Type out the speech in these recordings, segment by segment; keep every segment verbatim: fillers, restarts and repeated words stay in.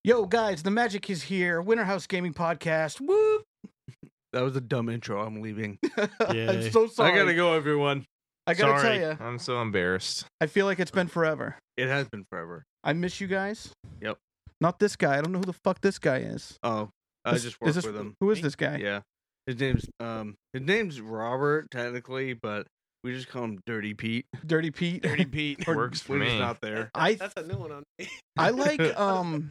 Yo, guys, the magic is here. Winter House Gaming Podcast. Woo! That was a dumb intro. I'm leaving. I'm so sorry. I gotta go, everyone. I gotta Sorry. tell you, I'm so embarrassed. I feel like it's been forever. It has been forever. I miss you guys. Yep. Not this guy. I don't know who the fuck this guy is. Oh, I Is- just is work this- with him. Who is this guy? Yeah, his name's um, his name's Robert technically, but we just call him Dirty Pete. Dirty Pete. Dirty Pete Or- Works for when he's me. not there. I That's a new one on me. I like um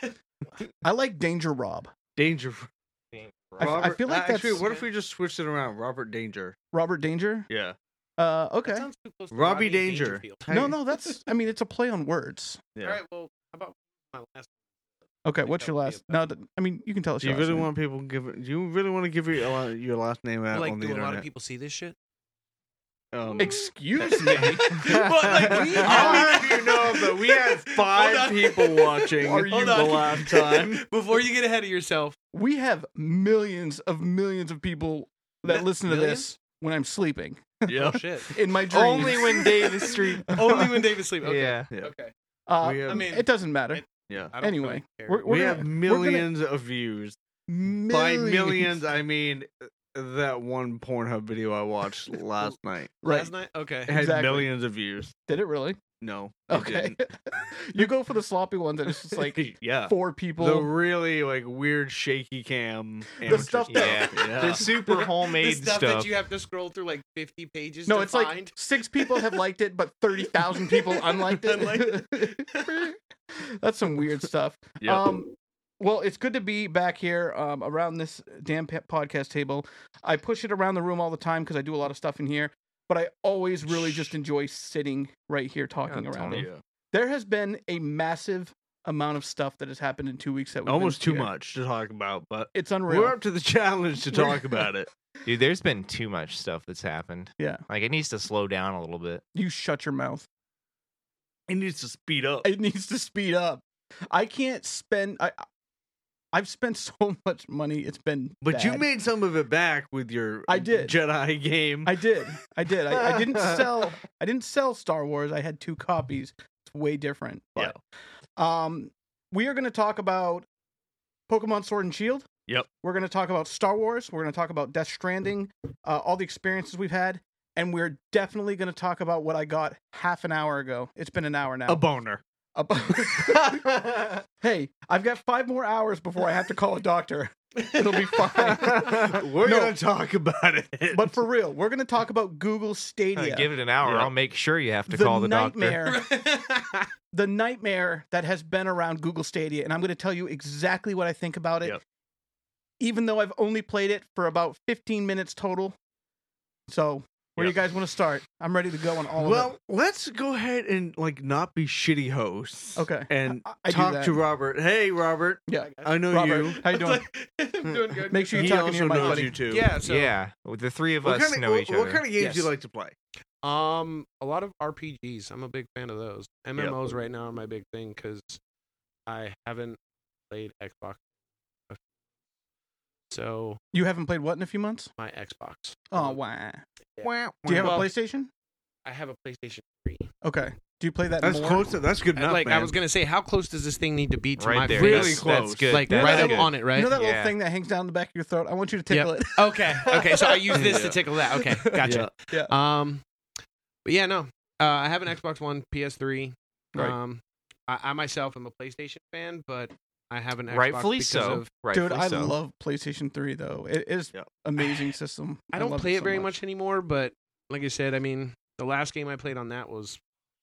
I like Danger Rob. Danger. I f- I Robert- feel like actually, that's- what if we just switched it around? Robert Danger. Robert Danger. Yeah. Uh, That okay. sounds too close to Robbie Rodney Danger. Dangerfield. No, no, that's. I mean, it's a play on words. Yeah. All right, well, how about my last? Okay, think what's that your would be last? a No, th- I mean, you can tell us. Do you your really last name. want people to give it? Do you really want to give your la- your last name out Like, on the do a lot internet? of people see this shit? Um, Excuse me. Well, like, we- I don't know if you know, but we had five Hold on. people watching Are you- the Hold on. last time. Before you get ahead of yourself, We have millions of millions of people that Mi- listen to millions? this when I'm sleeping Yeah. oh shit. in my dreams. Only when Davis Street. Only when David's sleeping. Okay. Yeah. Yeah. Okay. Uh, We have- I mean, it doesn't matter. it- Yeah. I don't Anyway, really care. we're, we're we gonna, have we're gonna- millions of views. millions. By millions, I mean uh, that one Pornhub video I watched last night. Right? Last night. Okay. It had Exactly. millions of views. Did it really? No. it Okay. didn't. You go for the sloppy ones, and it's just like yeah. four people. The really like weird shaky cam. The amateur stuff that- yeah. The super the homemade stuff, stuff. that you have to scroll through like fifty pages no, to it's find. like six people have liked it, but thirty thousand people unliked it. That's some weird stuff. Yep. Um, well, it's good to be back here um, around this damn pe- podcast table. I push it around the room all the time because I do a lot of stuff in here, but I always really just enjoy sitting right here talking Yeah, around Tony. it. Yeah. There has been a massive amount of stuff that has happened in two weeks that we've been Almost too here. much to talk about, but It's unreal. we're up to the challenge to talk about it. Dude, there's been too much stuff that's happened. Yeah. Like, it needs to slow down a little bit. You shut your mouth. It needs to speed up. It needs to speed up. I can't spend. I I've spent so much money. It's been. But you bad. made some of it back with your I did. Jedi game. I did. I did. I, I didn't sell. I didn't sell Star Wars. I had two copies. It's way different. But, um, we are going to talk about Pokemon Sword and Shield. Yep. We're going to talk about Star Wars. We're going to talk about Death Stranding. Uh, all the experiences we've had, and we're definitely going to talk about what I got half an hour ago. It's been an hour now. A boner. About- hey, I've got five more hours before I have to call a doctor. It'll be fine. We're No. gonna talk about it. But for real, we're going to talk about Google Stadia. Uh, give it an hour. Yeah. I'll make sure you have to the call the nightmare, doctor. the nightmare that has been around Google Stadia, and I'm going to tell you exactly what I think about it. Yep. Even though I've only played it for about fifteen minutes total. So, where do Yep. you guys want to start? I'm ready to go on all of well, let's go ahead and like not be shitty hosts. it. Okay. And I, I do talk that. to Robert. Hey, Robert. Yeah. I know Robert, you. how you doing? I'm doing good. Make sure He you're talking to also your mic, knows buddy. you too. Yeah. So, yeah. The three of What us kind of know what, each what other. kind of games do Yes. you like to play? Um, a lot of R P Gs. I'm a big fan of those. M M Os right now are my big thing because I haven't played Xbox. So You haven't played what in a few months? my Xbox. Oh, wow. Yeah. Do you have Well- a PlayStation? I have a PlayStation three. Okay. Do you play that That's more? close. To, that's good enough. like I man. was gonna say, how close does this thing need to be to Right my there. face? Really That's, close. That's good. Like That's right good. up on it, right? You know that little Yeah. thing that hangs down the back of your throat? I want you to tickle Yep. it. Okay. Okay. So I use this Yeah. to tickle that. Okay. Gotcha. Yeah. Um, but yeah, no. Uh, I have an Xbox One, P S three. Right. Um, I, I myself am a PlayStation fan, but I have an Xbox Rightfully because so. of Rightfully Dude, I so. love PlayStation three, though. It is Yep. amazing system. I don't love play it so very much anymore, but like I said, I mean, the last game I played on that was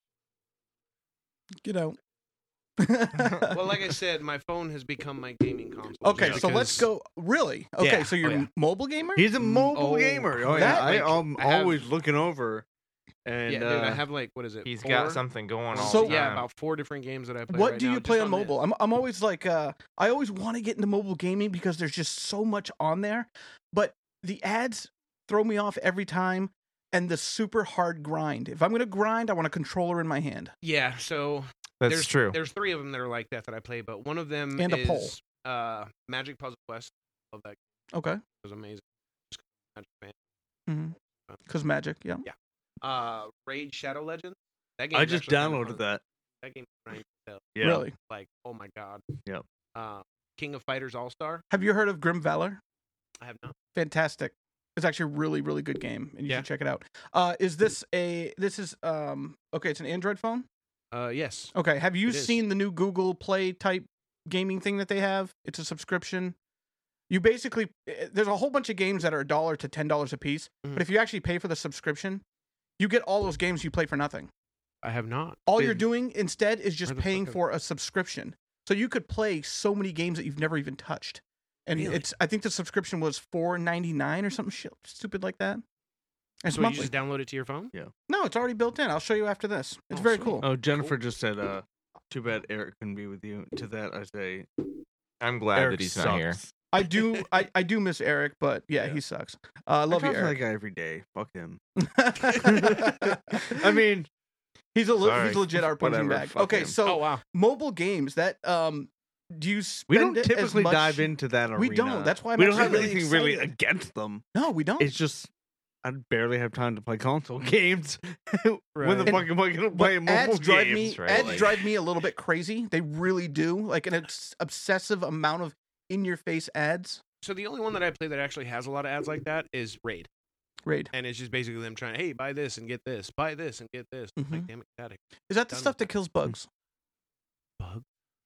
Get out. well, like I said, my phone has become my gaming console. Okay, just so let's because- go. Really? Okay, Yeah. so you're Oh, yeah. a mobile gamer? He's a mobile Oh, gamer. Oh that, yeah, like, I, I'm I have- always looking over. And Yeah, dude, uh, I have like what is it? He's four? got something going on. So- all the yeah, time. about four different games that I play. What right do now you just play on this. mobile? I'm I'm always like uh I always want to get into mobile gaming because there's just so much on there, but the ads throw me off every time and the super hard grind. If I'm going to grind, I want a controller in my hand. Yeah, so That's there's, true. There's three of them that are like that that I play, but one of them And a is pole. uh, Magic Puzzle Quest. Love that. Okay. It was amazing. Just Magic fan. Mhm. Cuz magic, yeah. Uh, Raid Shadow Legends. That game. I just downloaded that. That game. is trying to tell. Yeah. Really? Like, oh my god. Yep. King of Fighters All Star. Have you heard of Grim Valor? I have not. Fantastic. It's actually a really, really good game, and you Yeah. should check it out. Uh, is this a? This is um. Okay, it's an Android phone. Uh, yes. Okay. Have you It is. seen the new Google Play type gaming thing that they have? It's a subscription. You basically eh, there's a whole bunch of games that are a dollar to ten dollars a piece, Mhm. but if you actually pay for the subscription, you get all those games you play for nothing. I have not. All you're Been- doing instead is just Where the fuck paying have- for a subscription. So you could play so many games that you've never even touched. And Really? it's I think the subscription was four ninety-nine or something shit, stupid like that. It's So you monthly. just download it to your phone? No, it's already built in. I'll show you after this. It's Oh, very sweet. cool. Oh, Jennifer just said, uh, too bad Eric couldn't be with you. To that, I say, I'm glad Eric that he's sucks. not here. I do I, I do miss Eric, but yeah, Yeah. he sucks. Uh, I love I you, talk to that Eric. guy every day. Fuck him. I mean, he's a le- Sorry. he's a legit R P G Whatever, bag. fuck Okay, him. so Oh wow. mobile games that um do you spend we don't it as typically much- dive into that arena. We don't. That's why I'm we don't actually have really anything really excited. against them. No, we don't. It's just I barely have time to play console games. When the Right. fuck am I gonna But play mobile ads drive me games? right? ads Like- drive me a little bit crazy. They really do. Like an obs- obsessive amount of in your face ads. So the only one that I play that actually has a lot of ads like that is Raid, Raid. and it's just basically them trying, hey, buy this and get this, buy this and get this. Mhm. Like, damn it, got it. Is that the Done stuff with that kills bugs? Bug.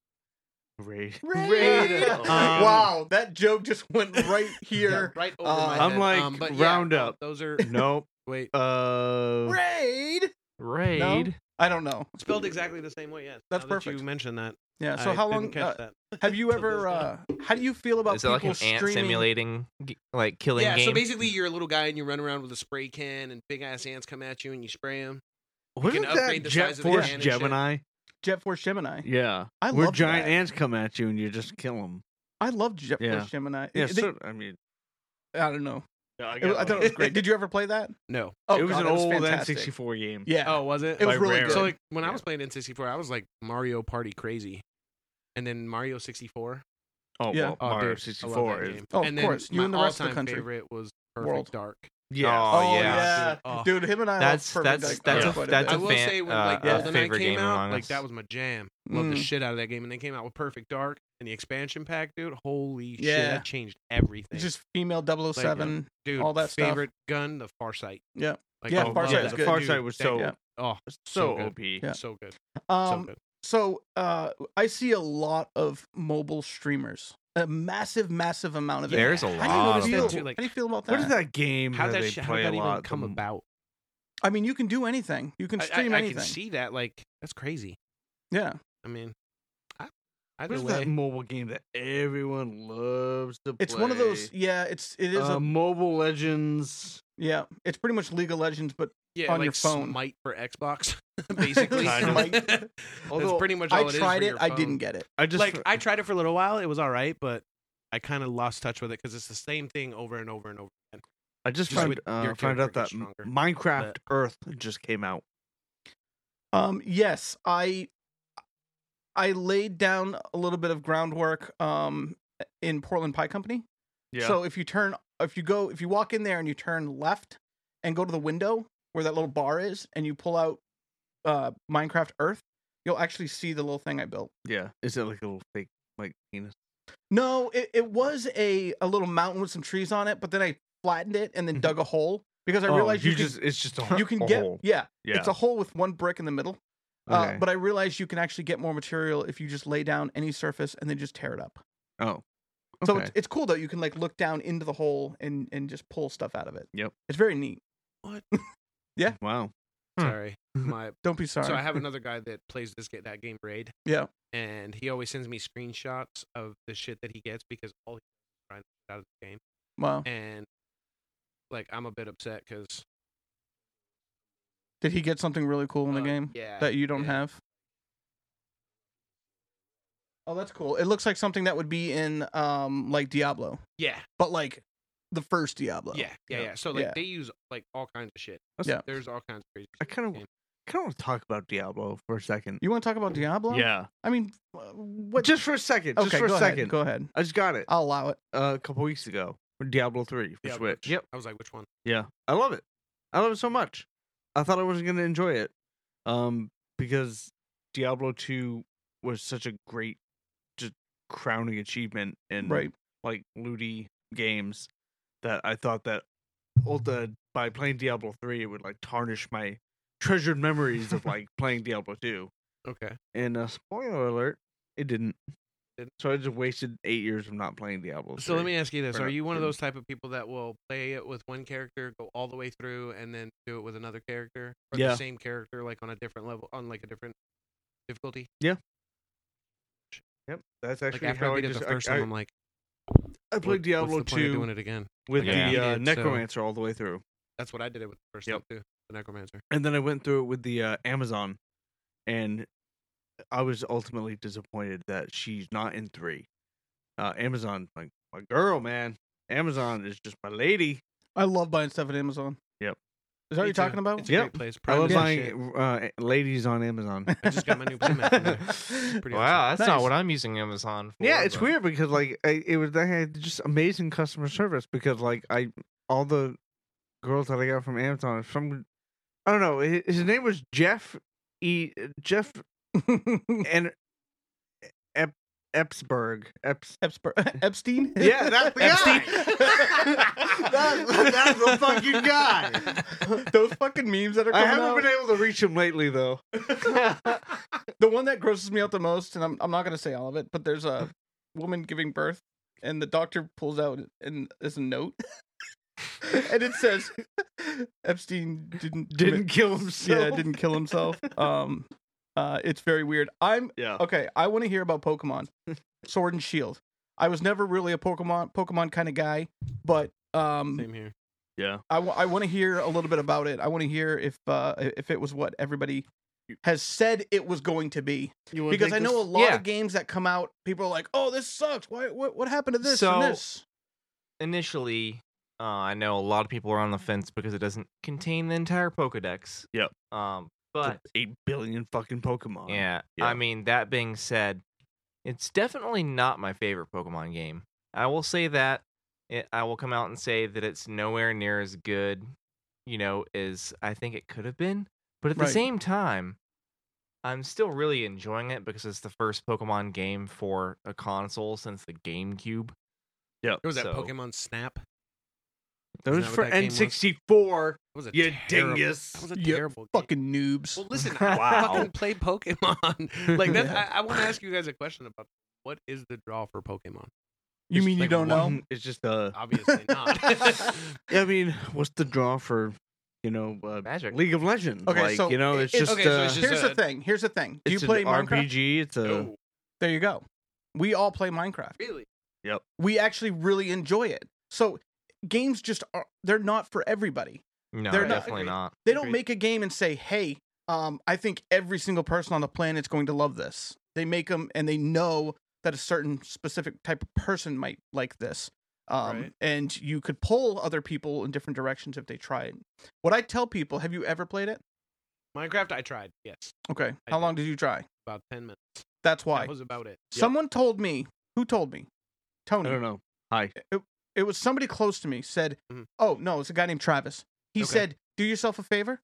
Raid. Raid. Um, wow, that joke just went right here. right over Uh, my I'm head. like, um, but yeah, Roundup. no, those are Nope. wait Uh. Raid. Raid. I don't know. spelled exactly the same way. Yes, That's now that perfect. You mentioned that. Yeah. So I how didn't long catch uh, that. have you Till ever? this Uh, day. how do you feel about Is it like people an ant streaming? simulating, g- like killing Yeah, game? so basically you're a little guy and you run around with a spray can and big ass ants come at you and you spray them. Wasn't can upgrade that the Jet size of the Force can and shit. Gemini? Jet Force Gemini. Yeah. I Where love giant that. ants come at you and you just kill them. I love Jet Yeah. Force Gemini. Yeah. They- so, I mean, I don't know. I, It was- I thought it was great. Did you ever play that? No. Oh, it was God, an that old N fantastic. sixty-four game. Yeah. Oh, was it? It was by really Rare. good. So like when I Yeah. was playing N sixty-four, I was like Mario Party crazy, and then Mario sixty-four. Oh, Yeah. well, Oh, Mario dude, I love sixty-four that is game. Oh, of and then course. You my and the rest of the all-time country. favorite was Perfect World. Dark. yeah. Oh, Oh, yeah. yeah. Oh. Dude, him and I That's love Perfect that's Dark that's Yeah. a quite that's I a will fan, say when uh, like a yeah. GoldenEye favorite came game out, among like us. that was my jam. Loved the Mm. shit out of that game, and they came out with Perfect Dark and the expansion pack, dude. Holy shit, Yeah. that changed everything. It's just female double oh seven. dude, all that stuff. favorite gun, the Farsight. Yeah. Like, Yeah, I Farsight love was that. good. Dude, Farsight was that so Yeah. game- oh, so so good. O P. Yeah. so good, Um, so good. So uh, I see a lot of mobile streamers. A massive, massive amount of it. There's a How do you lot of feel? that too, like- How do you feel about that? What is that game How that that they shit, how play did that a even lot? come The- about? I mean, you can do anything. You can I- stream I, I, anything. can see that. Like that's crazy. Yeah. I mean, I, What either is way, that mobile game that everyone loves to play? It's one of those. Yeah. It's it is uh, a Mobile Legends. yeah. It's pretty much League of Legends, but yeah, on like your phone. Smite for Xbox, basically. Kind of. Smite. That's Although pretty much all I it is tried for it. your I phone. didn't get it. I just Like I tried it for a little while. It was all right, but I kind of lost touch with it because it's the same thing over and over and over again. I just just found, with uh, your found out character that gets M- stronger. Minecraft But- Earth just came out. Um. Yes, I. I laid down a little bit of groundwork. Um. In Portland Pie Company. Yeah. So if you turn, if you go, if you walk in there and you turn left and go to the window where that little bar is, and you pull out uh, Minecraft Earth, you'll actually see the little thing I built. yeah. Is it like a little fake like penis? No, it, it was a, a little mountain with some trees on it, but then I flattened it and then dug a hole because I Oh, realized you, you can, just it's just a, you can a get hole. yeah, Yeah. it's a hole with one brick in the middle. Uh, Okay. but I realized you can actually get more material if you just lay down any surface and then just tear it up. Oh. So Okay. it's, it's cool though. You can like look down into the hole and and just pull stuff out of it. Yep. It's very neat. Wow. Hmm. Sorry, my. Don't be sorry. So I have another guy that plays this ga- that game Raid, yeah. and he always sends me screenshots of the shit that he gets because all he does is grind the shit out of the game, Wow. and like I'm a bit upset because Did he get something really cool in the uh, game yeah, that you don't yeah. have? Oh, that's cool. It looks like something that would be in um like Diablo, Yeah, but like the first Diablo. yeah, yeah, Yeah. yeah. So like Yeah. they use like all kinds of shit. That's- Yeah. There's all kinds of crazy. I shit in kind the of game. kind of want to talk about Diablo for a second. You want to talk about Diablo? Yeah. I mean, uh, what? Just for a second. Just okay, for go a ahead. second. Go ahead. I just got it I'll allow it. uh, a couple weeks ago. Diablo three for Yeah, Switch. which- I was like, which one? Yeah, I love it. I love it so much. I thought I wasn't going to enjoy it, um, because Diablo two was such a great, just crowning achievement in Right. like looty games that I thought that Ulta by playing Diablo three it would like tarnish my treasured memories of like playing Diablo two. Okay. And uh, spoiler alert, it didn't. Didn't. So I just wasted eight years of not playing Diablo. So let three. me ask you this: Or Are not, you one of didn't. those type of people that will play it with one character, go all the way through, and then do it with another character, or Yeah. the same character, like on a different level, on like a different difficulty? Yep, that's Like actually after how I I beat it just the first I, time, I, I'm like, I played what- Diablo what's the point of doing two it again? with Like, the yeah. uh, I beat it, so- Necromancer all the way through, That's what I did it with the first Yep. time too. The Necromancer. and then I went through it with the uh, Amazon, and I was ultimately disappointed that she's not in three. Uh, Amazon, like my girl, man. Amazon is just my lady. I love buying stuff at Amazon. Yep. Is that what Me you're too. talking about? It's a Yep. great place. I Prime love is the shit. buying uh, ladies on Amazon. I just got my new playmat from there. Pretty Wow, awesome. that's not Nice. what I'm using Amazon for. Yeah, it's but- weird because like I, it was they had just amazing customer service because like I all the girls that I got from Amazon from I don't know his, his name was Jeff E Jeff and Ep, Epsberg Eps Epsper- Epstein? yeah that's the Epstein. guy that's, that's the fucking guy. Those fucking memes that are I coming haven't out. been able to reach him lately though. The one that grosses me out the most, and I'm I'm not gonna say all of it, but there's a woman giving birth, and the doctor pulls out and there's a note, and it says Epstein didn't Didn't commit- kill himself. yeah didn't kill himself. Um, uh, it's very weird. I'm Yeah. okay. I want to hear about Pokemon Sword and Shield. I was never really a Pokemon Pokemon kind of guy, but um, Same here. Yeah. I, w- I want to hear a little bit about it. I want to hear if uh, if it was what everybody has said it was going to be. You wanna Because take I know a this? lot Yeah. of games that come out, people are like, "Oh, this sucks. Why? What, what happened to this So- and this?" Initially, uh, I know a lot of people are on the fence because it doesn't contain the entire Pokedex. Yep. Um, It's but eight billion fucking Pokemon. yeah, Yeah. I mean, that being said, it's definitely not my favorite Pokemon game. I will say that. It, I will come out and say that it's nowhere near as good, you know, as I think it could have been. But at Right. the same time, I'm still really enjoying it because it's the first Pokemon game for a console since the GameCube. Yep. There was that So- Pokemon Snap. That Isn't was that for what that game N was? sixty-four. That was a You terrible, dingus. That was a You terrible game. Fucking noobs. Well, listen, I Wow. fucking play Pokemon. Like that. I, I want to ask you guys a question about what is the draw for Pokemon? you It's mean you like don't know? one- It's just uh Obviously not. I mean, what's the draw for, you know, uh, Magic. League of Legends? Okay, like, so you know, it- it's it's- just okay, so uh, it's just Here's a- the thing. Here's the thing. Do you it's play an Minecraft? R P G. It's a No, There you go. We all play Minecraft. really. We actually really enjoy it. So games just are they're not for everybody. No, They're not- definitely Agreed. not. They don't Agreed. make a game and say, "Hey, um, I think every single person on the planet's going to love this." They make them and they know that a certain specific type of person might like this. Um, Right. And you could pull other people in different directions if they try it. What I tell people, have you ever played it? Minecraft, I tried. Yes, Okay. I How did. long did you try? about ten minutes. That's why. That was about it. Someone told me, who told me? Tony. I don't know. Hi. It, it was somebody close to me said, Mhm. "Oh, no, it's a guy named Travis." He Okay. said, "Do yourself a favor.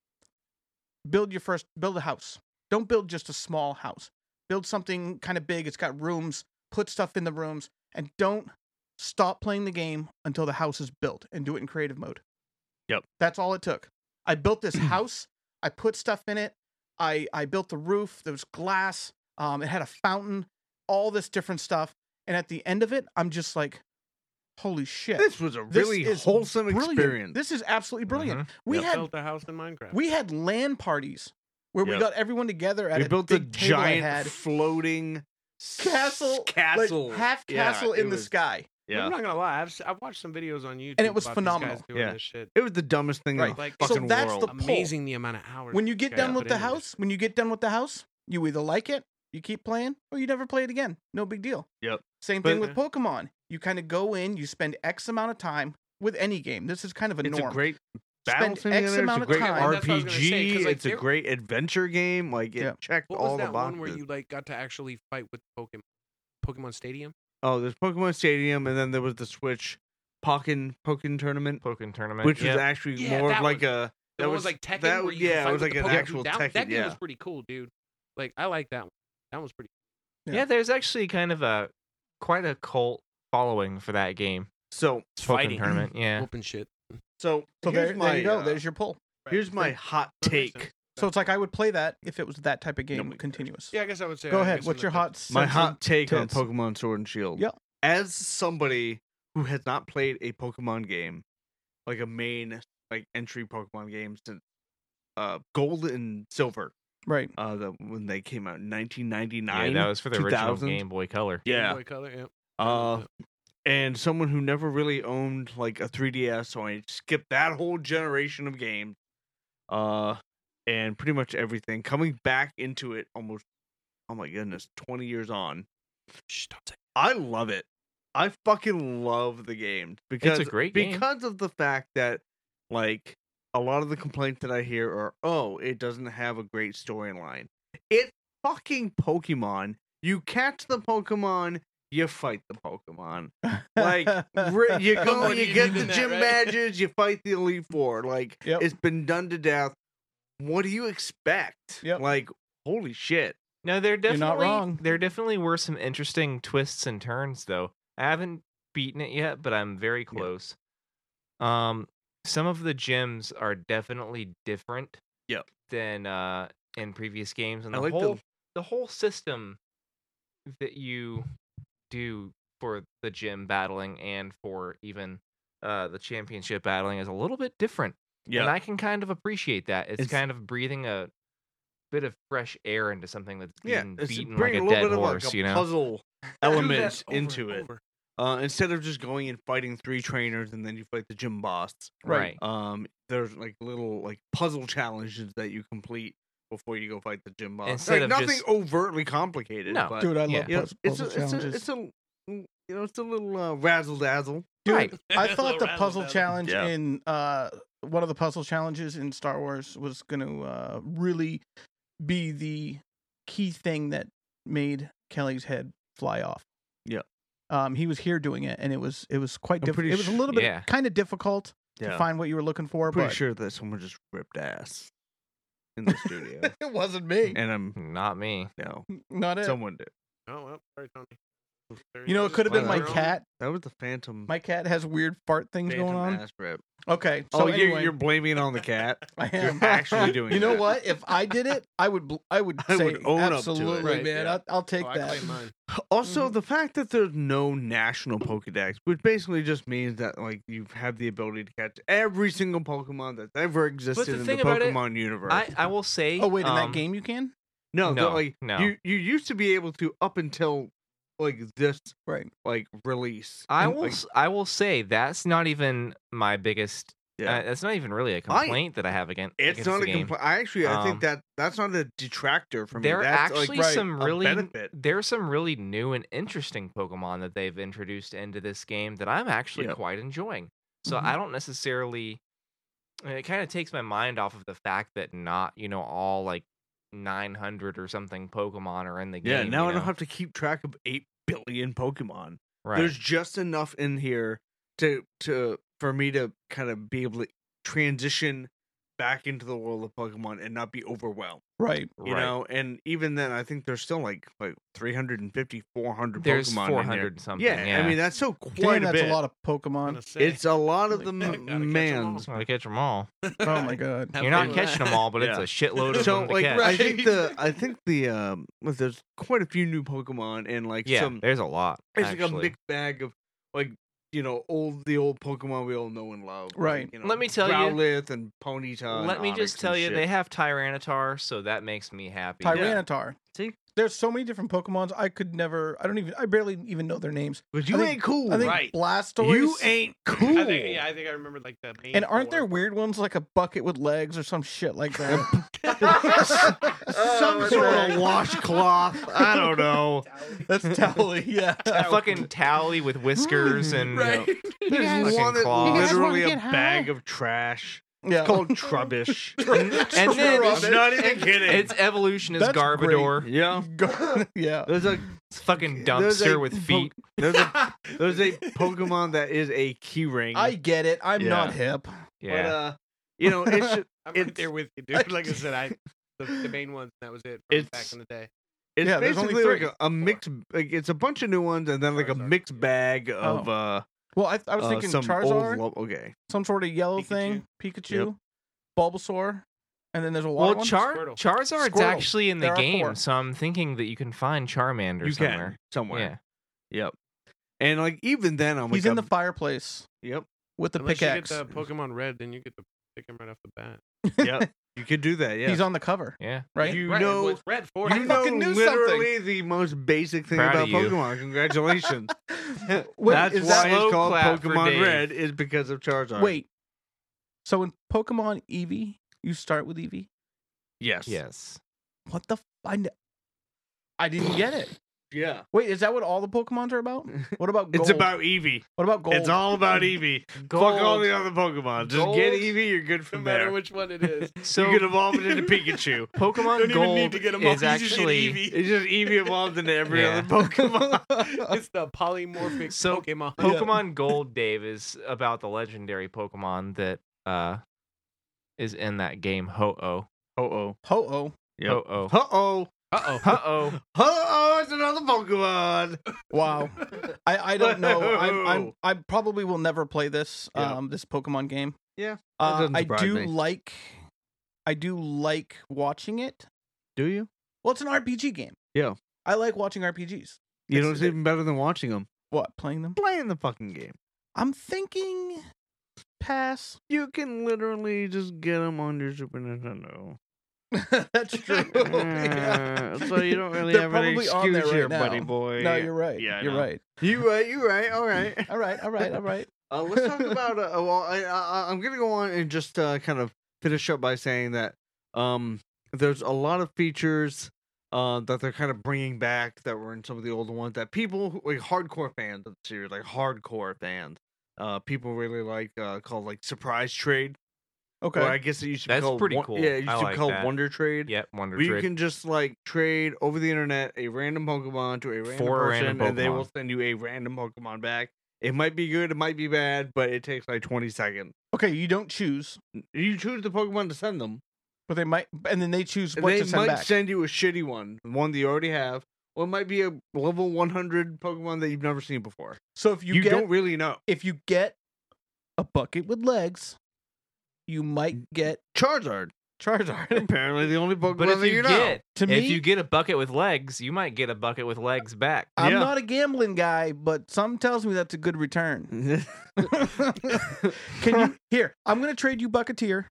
Build your first build a house. Don't build just a small house. Build something kind of big. It's got rooms. Put stuff in the rooms and don't stop playing the game until the house is built and do it in creative mode." Yep. That's all it took. I built this house. I put stuff in it. I I built the roof. There was glass. Um, it had a fountain. All this different stuff. And at the end of it, I'm just like, holy shit. This was a This really is wholesome brilliant. experience. This is absolutely brilliant. Mhm. We Yep. had Built a house in Minecraft. we had LAN parties where we Yep. got everyone together at we a built a big table I giant had. floating Castle, s- castle, like half Yeah, castle it in the was- sky. I'm Yeah, not gonna lie. I've s- I've watched some videos on YouTube. And it was about phenomenal. These guys doing Yeah. this shit. it was the dumbest thing Right. in the Like, so fucking that's world. the pull. Amazing the amount of hours. When you these get guys done put with the into this. house, when you get done with the house, you either like it, you keep playing, or you never play it again. No big deal. Yep. Same But- thing with Pokemon. You kind of go in, you spend X amount of time with any game. This is kind of a It's norm. a great battle Spend X simulator. amount It's a of great time. And that's what I was R P gonna say, 'cause, G. like, It's a there- great adventure game. Like it Yeah. checked What all was the that boxes. one where you like got to actually fight with Pokemon? Pokemon Stadium. Oh, there's Pokemon Stadium, and then there was the Switch Pokken Pokken tournament, Pokken tournament, which was yep. actually Yeah, more that of like was- a That, that was, like Tekken, that where was- you could yeah, it fight was with like the an Pokemon actual down. Tekken, That game yeah. was pretty cool, dude. Like I like that one. That was pretty. Yeah. Yeah. there's actually kind of a quite a cult following for that game. So It's Pokemon fighting. tournament, yeah. Open shit. so So here's there, my, there you go. uh, There's your pull. here's my Right. hot That makes take. sense. So it's like I would play that if it was that type of game, Nobody cares. continuous. Yeah, I guess I would say. Go I ahead. guess What's in your the- hot? My sense hot of take on tits? Pokemon Sword and Shield. Yep. As somebody who has not played a Pokemon game, like a main like entry Pokemon game since uh Gold and Silver, Right. uh the when they came out in nineteen Yeah, ninety-nine. that was for the original two thousand. Game Boy Color. Game Yeah. Boy Color. Yeah. Uh and someone who never really owned like a three D S, so I skipped that whole generation of games. Uh and pretty much everything. Coming back into it almost, oh my goodness, twenty years on. Shh, don't say. I love it. I fucking love the game because great game. because of the fact that like a lot of the complaints that I hear are, oh, it doesn't have a great storyline. It's fucking Pokemon. You catch the Pokemon, you fight the Pokemon. Like re- you go, What do you you get need the in that, gym right? badges, you fight the Elite Four. Like Yep. it's been done to death. What do you expect? Yep. Like holy shit. No, there You're definitely not wrong. there definitely were some interesting twists and turns though. I haven't beaten it yet, but I'm very close. Um some of the gyms are definitely different Yep. than uh in previous games, and I the like the- whole the whole system that you do for the gym battling and for even uh the championship battling is a little bit different. And I can kind of appreciate that. It's, It's- kind of breathing a bit of fresh air into something that's Yeah, being it's beaten like bring a a little dead bit of horse, like a you know? puzzle Do elements that over into and it. over. Uh, instead of just going and fighting three trainers and then you fight the gym boss. Right. Um, there's like little like puzzle challenges that you complete before you go fight the gym boss. Instead like, of nothing just- overtly complicated. No. but, Dude, I Yeah. love you know, puzzle, it's a, puzzle it's a challenges. it's a mm, you know it's a little uh, razzle dazzle. Dude, Right. I Little thought the razzle puzzle dazzle. challenge Yeah. in uh one of the puzzle challenges in Star Wars was going to uh really be the key thing that made Kelly's head fly off. Yeah. Um, he was here doing it, and it was it was quite I'm difficult. pretty It was a su- little bit Yeah. kind of difficult Yeah, to find what you were looking for, I'm pretty but sure that someone just ripped ass in the studio, it wasn't me. and I'm Not me. no Not it. someone did. Oh well, sorry, Tony. There You know, it goes. could have been my Well, cat. That was the Phantom. My cat has weird fart things Phantom going on. ass rip. Okay, so oh, anyway, you're, you're blaming it on the cat. I You're am actually doing. You know that. what? If I did it, I would. bl- I would I say would own up to it. absolutely, Right, man. yeah. I'll, I'll take Oh, I that. claim mine. Also, Mhm. the fact that there's no national Pokedex, which basically just means that like you have the ability to catch every single Pokemon that's ever existed the in thing the about it, Pokemon universe. I, I will say Oh wait, in um, that game you can. no, no, but, like no. you you used to be able to up until like this Right. like release. I And, will like, s I will say that's not even my biggest yeah. uh, that's not even really a complaint that I have against it's against not the a game. complaint. I actually I Um, think that that's not a detractor for me. There are That's actually like, some a really benefit. there's some really new and interesting Pokemon that they've introduced into this game that I'm actually Yep. quite enjoying. So Mhm. I don't necessarily it kind of takes my mind off of the fact that not, you know, all like nine hundred or something Pokemon are in the Yeah, game. now you I don't know? have to keep track of eight billion Pokemon. right. There's just enough in here to to for me to kind of be able to transition back into the world of Pokemon and not be overwhelmed. Right. You right. know, and even then, I think there's still like like three hundred fifty, four hundred There's Pokemon four in there. hundred something. Yeah, Yeah, I mean that's so Damn, quite a that's bit. a lot of I'm Pokemon. gonna say. It's a lot of Like, the gotta catch 'em all. mans. Gotta catch them all. Oh my god. Have You're not fun with catching that. them all, but it's Yeah. a shitload of So them to like catch. I think Right. the I think the um well, there's quite a few new Pokemon and like yeah, some there's a lot. it's like a actually. mixed bag of like you know old the old Pokemon we all know and love. like, Right. you know, Let me tell you- Growlithe and Ponyta. and Let me Onix just and tell you, shit. they have Tyranitar, so that makes me happy. Tyranitar. See? There's so many different Pokemons. I could never. I don't even. I barely even know their names. But you I think- ain't cool, I think Right. Blastoise. You ain't cool. I think, yeah, I think I remember like the main And aren't there four. weird ones like a bucket with legs or some shit like that? Some Oh, sort dang. of washcloth. I don't know. That's Towley. Yeah. A fucking Towley with whiskers and Right. There's Fucking one that's claws. literally a bag of trash. Yeah. It's called Trubbish. and then I'm not even kidding. its evolution is That's Garbodor. yeah. yeah. There's a It's fucking there's dumpster a with po- feet. There's a there's a Pokemon that is a key ring. I get it. I'm Yeah. not hip. Yeah. But uh, you know, it's just, I'm It's- right there with you, dude. Like I said, I the, the main ones. That was it from It's- back in the day. It's Yeah, there's only basically like three. a, a mixed. Like, it's a bunch of new ones, and then like a Charizard. mixed bag of. Oh. uh Well, I, I was uh, thinking some Charizard, old. Lo- okay. some sort of yellow Pikachu. thing, Pikachu, Bulbasaur, and then there's a water Well, one. Char- Squirtle. Charizard's Squirtle. actually in the There are game, four. so I'm thinking that you can find Charmander You somewhere. can somewhere. Yeah. Yep. And like even then, I'm He's like, in the I'm- fireplace Yep. with the Unless pickaxe. you get the Pokemon Red, then you get to pick him right off the bat. Yep. You could do that. Yeah. He's on the cover, Yeah. right? You Right, know. it's red for I You you. know fucking knew something. literally the most basic thing Proud about of you. Pokemon. Congratulations. Wait, That's is why that, it's Slow called clap for Pokemon Dave. Red is because of Charizard. wait. So in Pokemon Eevee, you start with Eevee. Yes. Yes. What the? F- I, kn- I didn't get it. Yeah. Wait, is that what all the Pokemons are about? What about Gold? It's about Eevee. What about Gold? It's all about Eevee. Fuck all Gold. the other Pokemon. Just Gold. get Eevee, you're good No from matter there. which one it is. So you can evolve it into Pikachu. Pokemon Don't even Gold need to get 'em all, is you just need actually Eevee. It's just Eevee evolved into every Yeah. other Pokemon. It's the polymorphic So, Pokemon. Pokemon Gold, Dave, is about the legendary Pokemon that uh is in that game. Ho-Oh. Oh Ho-Oh. Ho-Oh. oh. Uh oh. Uh-oh. Ho-Oh. Oh, it's another Pokemon. Wow. I, I don't know. I'm, I'm Whoa. I probably will never play this Yeah. um this Pokemon game. Yeah, that Uh, doesn't I surprise do me. like I do like watching it. Do you? Well, it's an R P G game. Yeah. I like watching R P Gs. You know, It's- it's even better than watching them. What, playing them? Playing the fucking game. I'm thinking pass. You can literally just get them on your Super Nintendo. That's true. Yeah. Uh, so you don't really They're have an probably on excuse there right here, now. buddy boy. No, you're right. Yeah, I you're know. right. You right. You right. All right. All right, all right, all right. Uh, let's talk about. Uh, well, I, I, I'm gonna go on and just uh, kind of finish up by saying that um, there's a lot of features uh, that they're kind of bringing back that were in some of the older ones that people who- like hardcore fans of the series, like hardcore fans, uh, people really like uh, called like surprise trade. Okay. Or I guess it used to be That's called pretty won- cool. Yeah, it used I to be like called that. Wonder Trade. Yep, Wonder Where you Trade. can just like trade over the internet a random Pokemon to a random For a person, random and they will Pokemon. send you a random Pokemon back. It might be good, it might be bad, but it takes like twenty seconds. Okay, you don't choose, You choose the Pokemon to send them. but they might, and then they choose and what they to send might back. send you a shitty one, one that you already have, or it might be a level one hundred Pokemon that you've never seen before. So if you, You, get, don't really know. if you get a bucket with legs, you might get Charizard, Charizard. apparently the only Pokemon But if that you you know. get To if me, you get a bucket with legs, you might get a bucket with legs back. I'm Yeah. not a gambling guy, but something tells me that's a good return. Can you here? I'm gonna trade you Bucketeer.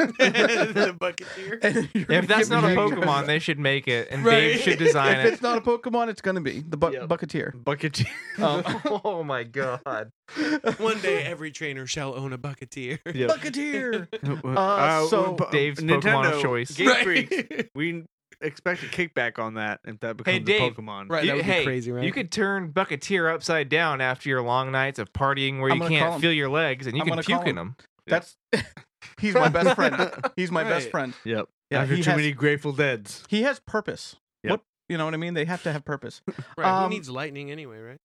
the Bucketeer. And you're gonna If that's give not a me- Pokemon, they should make it, and Right. Dave should design If it. it's not a Pokemon, it's gonna be the bu- Yep. Bucketeer. Bucket. Um, oh my god! One day, every trainer shall own a Bucketeer. Yep. Bucketeer. Uh, so- bu- Dave's Pokemon of Nintendo, choice. Game Right. Freaks, we expect a kickback on that if that becomes Hey, Dave. a Pokemon. Right, You- that would be hey, crazy, right? You could turn Bucketeer upside down after your long nights of partying where I'm you gonna call can't him. feel your legs, and you I'm can gonna call puke in him. them. That's he's my best friend. He's my best Right. friend. Yep. Yeah, After he too has- many Grateful Deads. He has purpose. Yep. What you know what I mean? They have to have purpose. Right, Um, who needs lightning anyway, right?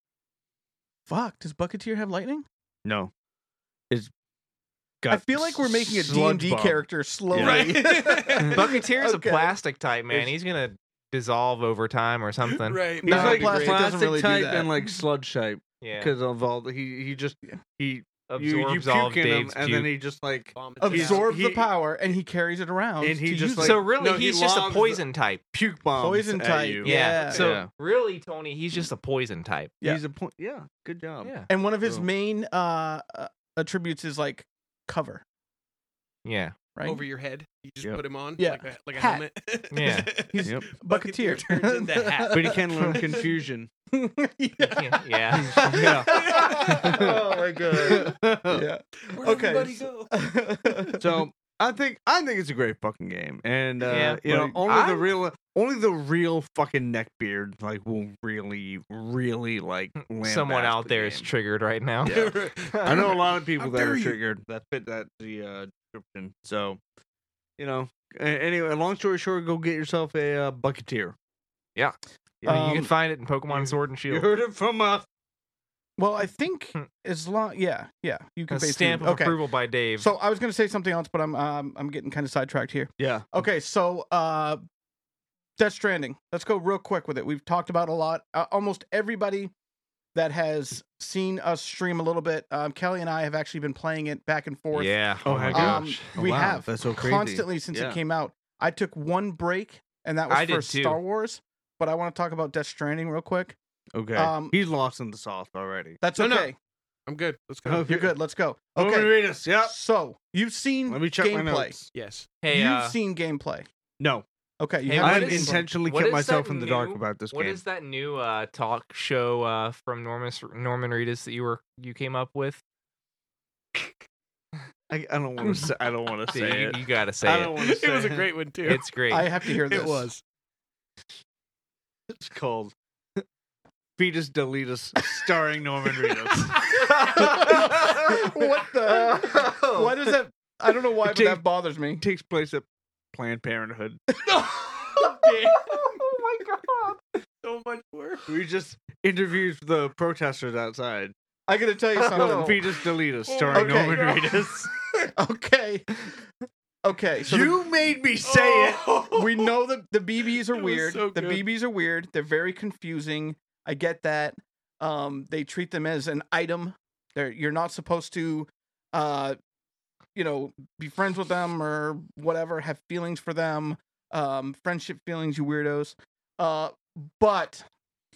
Fuck, does Bucketeer have lightning? No. It's I got feel like we're making a D sludge and D bomb. character slowly. Right. Bucketeer's Okay. a plastic type, man. It's- He's gonna dissolve over time or something. Right. He's No, like plastic plastic, doesn't really do type that. and like sludge type Yeah, because of all the, he he just he you, you absorbs all of puke in him Dave's and puke. then he just like Bomb it down. Absorbs the He- power and he carries it around. and he to just, use like- it. so really, no, he he's just a lobs the- poison type. puke bombs Poison at type, you. Yeah. Yeah. So Yeah. really, Tony, he's just a poison type. Yeah. He's a point. Yeah, good job. Yeah. and one of his Oh. main uh, uh, attributes is like cover, Yeah. right? Over your head. You just Yep. put him on. Yeah. Like a, like a Hat. helmet. Yeah. He's Yep. Bucketeer. Bucketeer turns into hat. But he can learn confusion. yeah. Yeah. yeah. Yeah. Oh my god. Yeah. Where'd Okay. everybody go? So I think I think it's a great fucking game, and uh, Yeah, you know, like, only the I'm- real, only the real fucking neckbeard like will really, really like. Someone lambast out the there is game. triggered right now. Yeah. I know a lot of people How that dare are you. triggered that fit that the uh, description. So, you know, a- anyway, long story short, go get yourself a uh, Bucketeer. I mean, you Um, can find it in Pokemon Sword and You Shield. heard it from us. Well, I think as long, yeah, yeah, you can A basically- stamp of okay. approval by Dave. So I was going to say something else, but I'm um, I'm getting kind of sidetracked here. Yeah. Okay, so uh, Death Stranding. Let's go real quick with it. We've talked about a lot. Uh, almost everybody that has seen us stream a little bit, um, Kelly and I have actually been playing it back and forth. Yeah. Oh, Oh, my heck yeah. Um, gosh. Oh, we wow. have That's so crazy. constantly since Yeah. it came out. I took one break, and that was I for did too. Star Wars. But I want to talk about Death Stranding real quick. Okay. Um, He's lost in the sauce already. That's No, no. okay. I'm good. Let's go. Okay. You're good. Let's go. Okay. Okay. Read us. Yep. So you've seen Let me check my gameplay. notes. Yes. Hey, You've uh, seen gameplay. No. Okay. You Hey, haven't what I've seen is- gameplay. intentionally what kept is myself that in the dark new- about this What game. is that new uh, talk show uh, from Norman Norman Reedus that you were you came up with? I, I don't want to say. I don't want to you, say it. you gotta say I it. don't want to say It was a great one too. It's great. I have to hear this. It was. It's called Fetus Deletus, starring Norman Reedus. What the? Why does that? I don't know why, but Take- that bothers me. Takes place at Planned Parenthood. Oh my god. So much work. We just interviewed the protesters outside. I gotta tell you something. Fetus Deletus, starring Okay. Norman Reedus. Okay. Okay. So the- You made me say it. we know that the B Bs are It was weird. so the good. B Bs are weird. They're very confusing. I get that. Um, they treat them as an item. They're you're not supposed to, uh, you know, be friends with them or whatever. Have feelings for them. Um, friendship feelings. You weirdos. Uh, but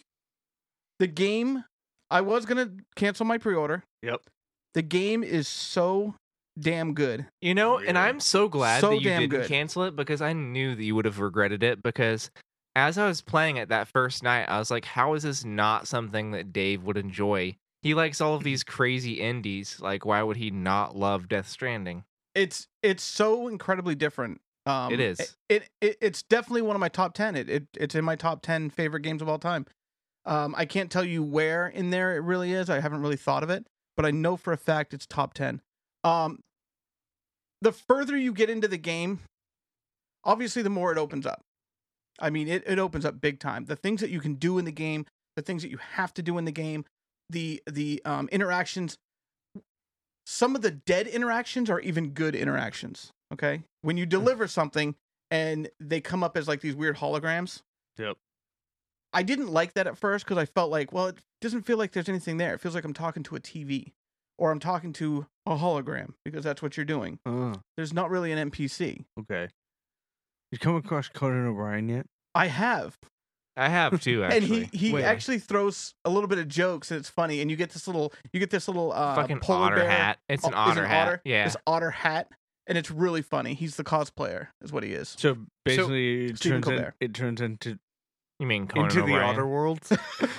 the game, I was gonna cancel my pre-order. Yep. The game is so damn good. You know, and Really? I'm so glad So that you damn didn't good. cancel it because I knew that you would have regretted it. Because as I was playing it that first night, I was like, how is this not something that Dave would enjoy? He likes all of these crazy indies. Like, why would he not love Death Stranding? It's it's so incredibly different. Um, It is. It, it it's definitely one of my top ten. It, it it's in my top ten favorite games of all time. Um, I can't tell you where in there it really is. I haven't really thought of it, but I know for a fact it's top ten. Um, the further you get into the game, obviously the more it opens up. I mean, it, it opens up big time. The things that you can do in the game, the things that you have to do in the game, the the um, interactions. Some of the dead interactions are even good interactions. Okay, when you deliver something and they come up as like these weird holograms. Yep. I didn't like that at first because I felt like, well, it doesn't feel like there's anything there. It feels like I'm talking to a T V or I'm talking to a hologram because that's what you're doing. Oh, There's not really an N P C. okay. You come across Conan O'Brien yet? I have. I have too, actually. And he, he Wait. actually throws a little bit of jokes and it's funny. And you get this little, you get this little uh, Fucking polar otter bear. hat. It's an Oh, is it otter an hat. otter? Yeah. This otter hat. And it's really funny. He's the cosplayer is what he is. So basically, it Stephen turns in, Colbert. it turns into You mean Conan into the O'Brien? outer worlds.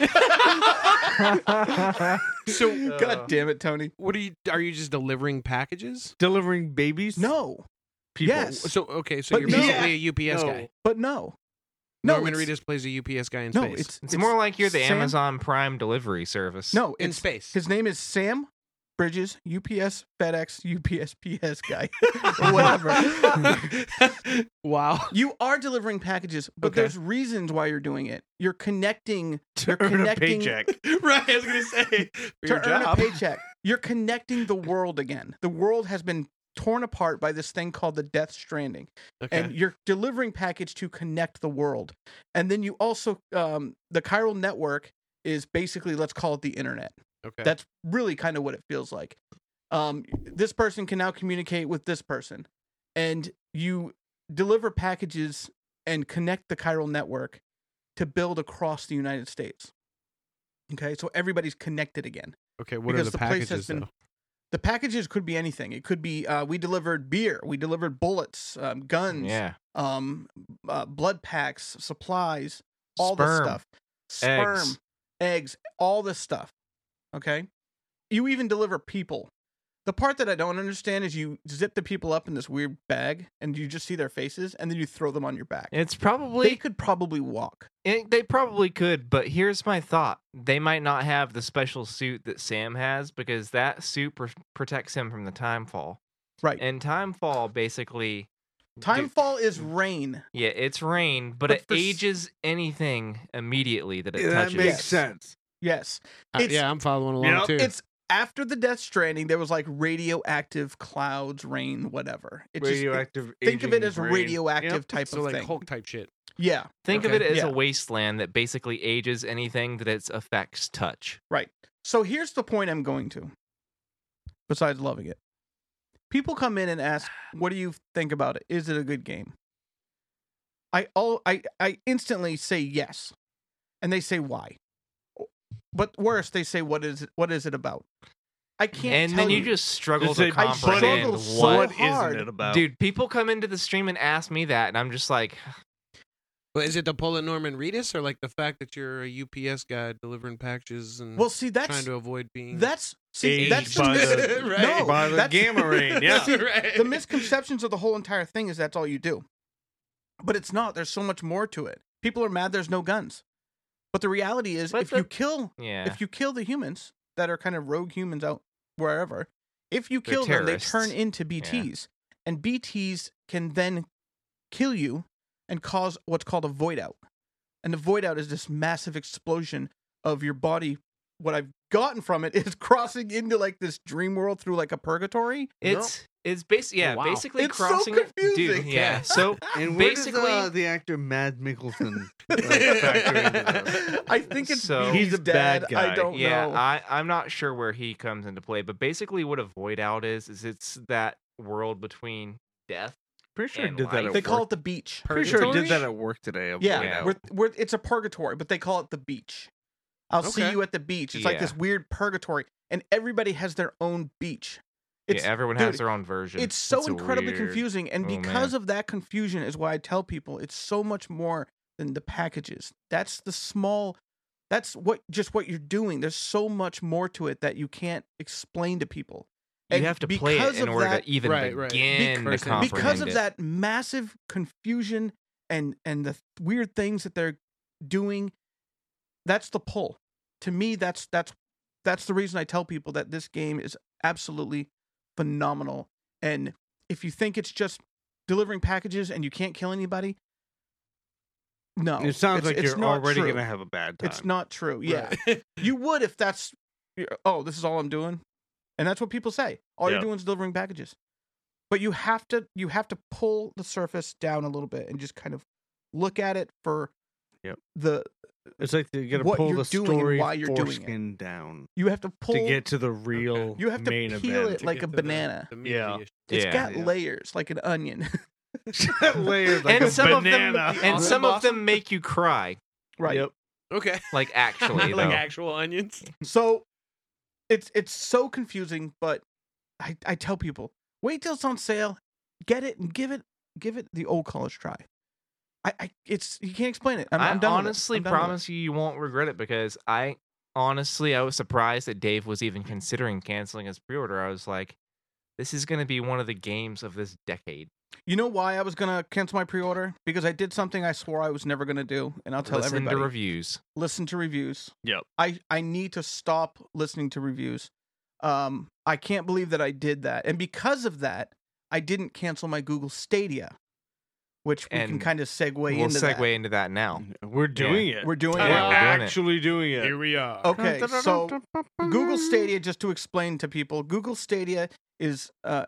So Uh, God damn it, Tony. what are you? Are you just delivering packages? Delivering babies. No, people. Yes. So okay, so But you're no. basically a U P S No. guy. but no. No, Norman it's- Reedus plays a U P S guy in No, space. it's It's, more like you're the Sam- Amazon Prime delivery service. No, in it's space. his name is Sam Bridges, U P S, FedEx, U P S, P S guy, or whatever. Wow. You are delivering packages, but Okay. there's reasons why you're doing it. You're connecting to You're earn a connecting- paycheck. Right, I was gonna say for to your earn job. a paycheck. You're connecting the world again. The world has been torn apart by this thing called the Death Stranding. Okay. And you're delivering package to connect the world. And then you also um, the chiral network is basically, let's call it the internet. okay. That's really kind of what it feels like. Um, this person can now communicate with this person, and you deliver packages and connect the chiral network to build across the United States. Okay, so everybody's connected again. okay. What because are the, the place has packages been- though? The packages could be anything. It could be uh, we delivered beer, we delivered bullets, um, guns, Yeah. um, uh, blood packs, supplies, all Sperm. this stuff, sperm, Eggs. eggs, all this stuff. Okay, you even deliver people. The part that I don't understand is you zip the people up in this weird bag, and you just see their faces, and then you throw them on your back. It's They probably could probably walk. it, they probably could, but here's my thought: they might not have the special suit that Sam has because that suit pr- protects him from the time fall. Right. And time fall basically, Timefall is rain. yeah, it's rain, but, But it for s- ages anything immediately that it Yeah, that touches. makes Yes. sense. Yes, Uh, It's- yeah, I'm following along Yep. too. it's after the Death Stranding, there was like radioactive clouds, rain, whatever. It just- it- radioactive. think of it aging as brain. radioactive Yep. type So of like thing. Hulk type shit. Yeah, Think of Okay. it as Yeah. a wasteland that basically ages anything that its effects touch. right. So here's the point I'm going to. Besides loving it, people come in and ask, "What do you think about it? Is it a good game?" I all I I instantly say yes, and they say why. But worse, they say, "What is it? What is it about?" I can't. And tell then you just struggle Just to say, "I comprehend struggle so what. What hard. isn't it about? Dude, people come into the stream and ask me that, and I'm just like, But is it the Poland Norman Reedus or like the fact that you're a U P S guy delivering packages and Well, see, that's trying to avoid being that's see, Aged that's by mis- the- Right. no, by the that's- gamma rain, yeah. See, Right. the misconceptions of the whole entire thing is that's all you do, but it's not. There's so much more to it. People are mad there's no guns, but the reality is, But if the- you kill, yeah. if you kill the humans that are kind of rogue humans out wherever, if you They're kill them, they terrorists. turn into B Ts, and B Ts can then kill you and cause what's called a void out. And the void out is this massive explosion of your body. What I've gotten from it is crossing into like this dream world through like a purgatory. It's it's basically yeah, Oh, wow. basically It's so crossing it- confusing. Dude, yeah. So And where basically, does uh, the actor Mad Mikkelsen like, factor into this? I think it's So- Bee's He's a bad dad. guy. I don't yeah, know. I I'm not sure where he comes into play, but basically what a void out is is it's that world between death. Pretty sure I And did that life. at They work. call it the beach. Pretty sure I did Purgatory? that at work today. a Yeah, void Yeah. out. We're, we're, it's a purgatory, but they call it the beach. I'll see Okay. you at the beach. It's like Yeah. this weird purgatory, and everybody has their own beach. It's, yeah, everyone dude, has their own version. It's so a incredibly weird- confusing, and Oh, because man. of that confusion is why I tell people it's so much more than the packages. That's the small. That's what just what you're doing. There's so much more to it that you can't explain to people. You And have to play it because in of order that- to even Right, right. begin Because- to comprehend because of it. that massive confusion and and the th- weird things that they're doing, that's the pull. To me, that's that's that's the reason I tell people that this game is absolutely phenomenal. And if you think it's just delivering packages and you can't kill anybody, no, It sounds it's- like it's you're not already true. gonna have a bad time. It's not true. Yeah, Right. you would if that's oh, this is all I'm doing, and that's what people say. All you're Yeah. doing is delivering packages, but you have to you have to pull the surface down a little bit and just kind of look at it for Yep. the. It's like you gotta what pull you're the doing and story why you're doing it. foreskin down You have to pull. to get to the real. You have to main peel event. it like To a get to the- banana. the meat Yeah. of the issue. It's Yeah. got Yeah. layers like an onion. Layers like and a some banana. of them and some of them make you cry. right. Yep. Okay. Like actually like though. actual onions. So it's it's so confusing, but I, I tell people, wait till it's on sale, get it and give it give it the old college try. I, I it's you can't explain it. I'm, I I'm done with it. honestly I'm done with it. promise you you won't regret it because I honestly I was surprised that Dave was even considering canceling his pre-order. I was like, this is going to be one of the games of this decade. You know why I was gonna cancel my pre-order? Because I did something I swore I was never gonna do, and I'll tell Listen everybody. to reviews. Listen to reviews. Yep. I I need to stop listening to reviews. Um, I can't believe that I did that, and because of that, I didn't cancel my Google Stadia, which we can And kind of segue we'll into segue that. into that now. We're doing it. We're doing We're it. Yeah, we're doing it. actually doing it. Here we are. Okay, so Google Stadia, just to explain to people, Google Stadia is uh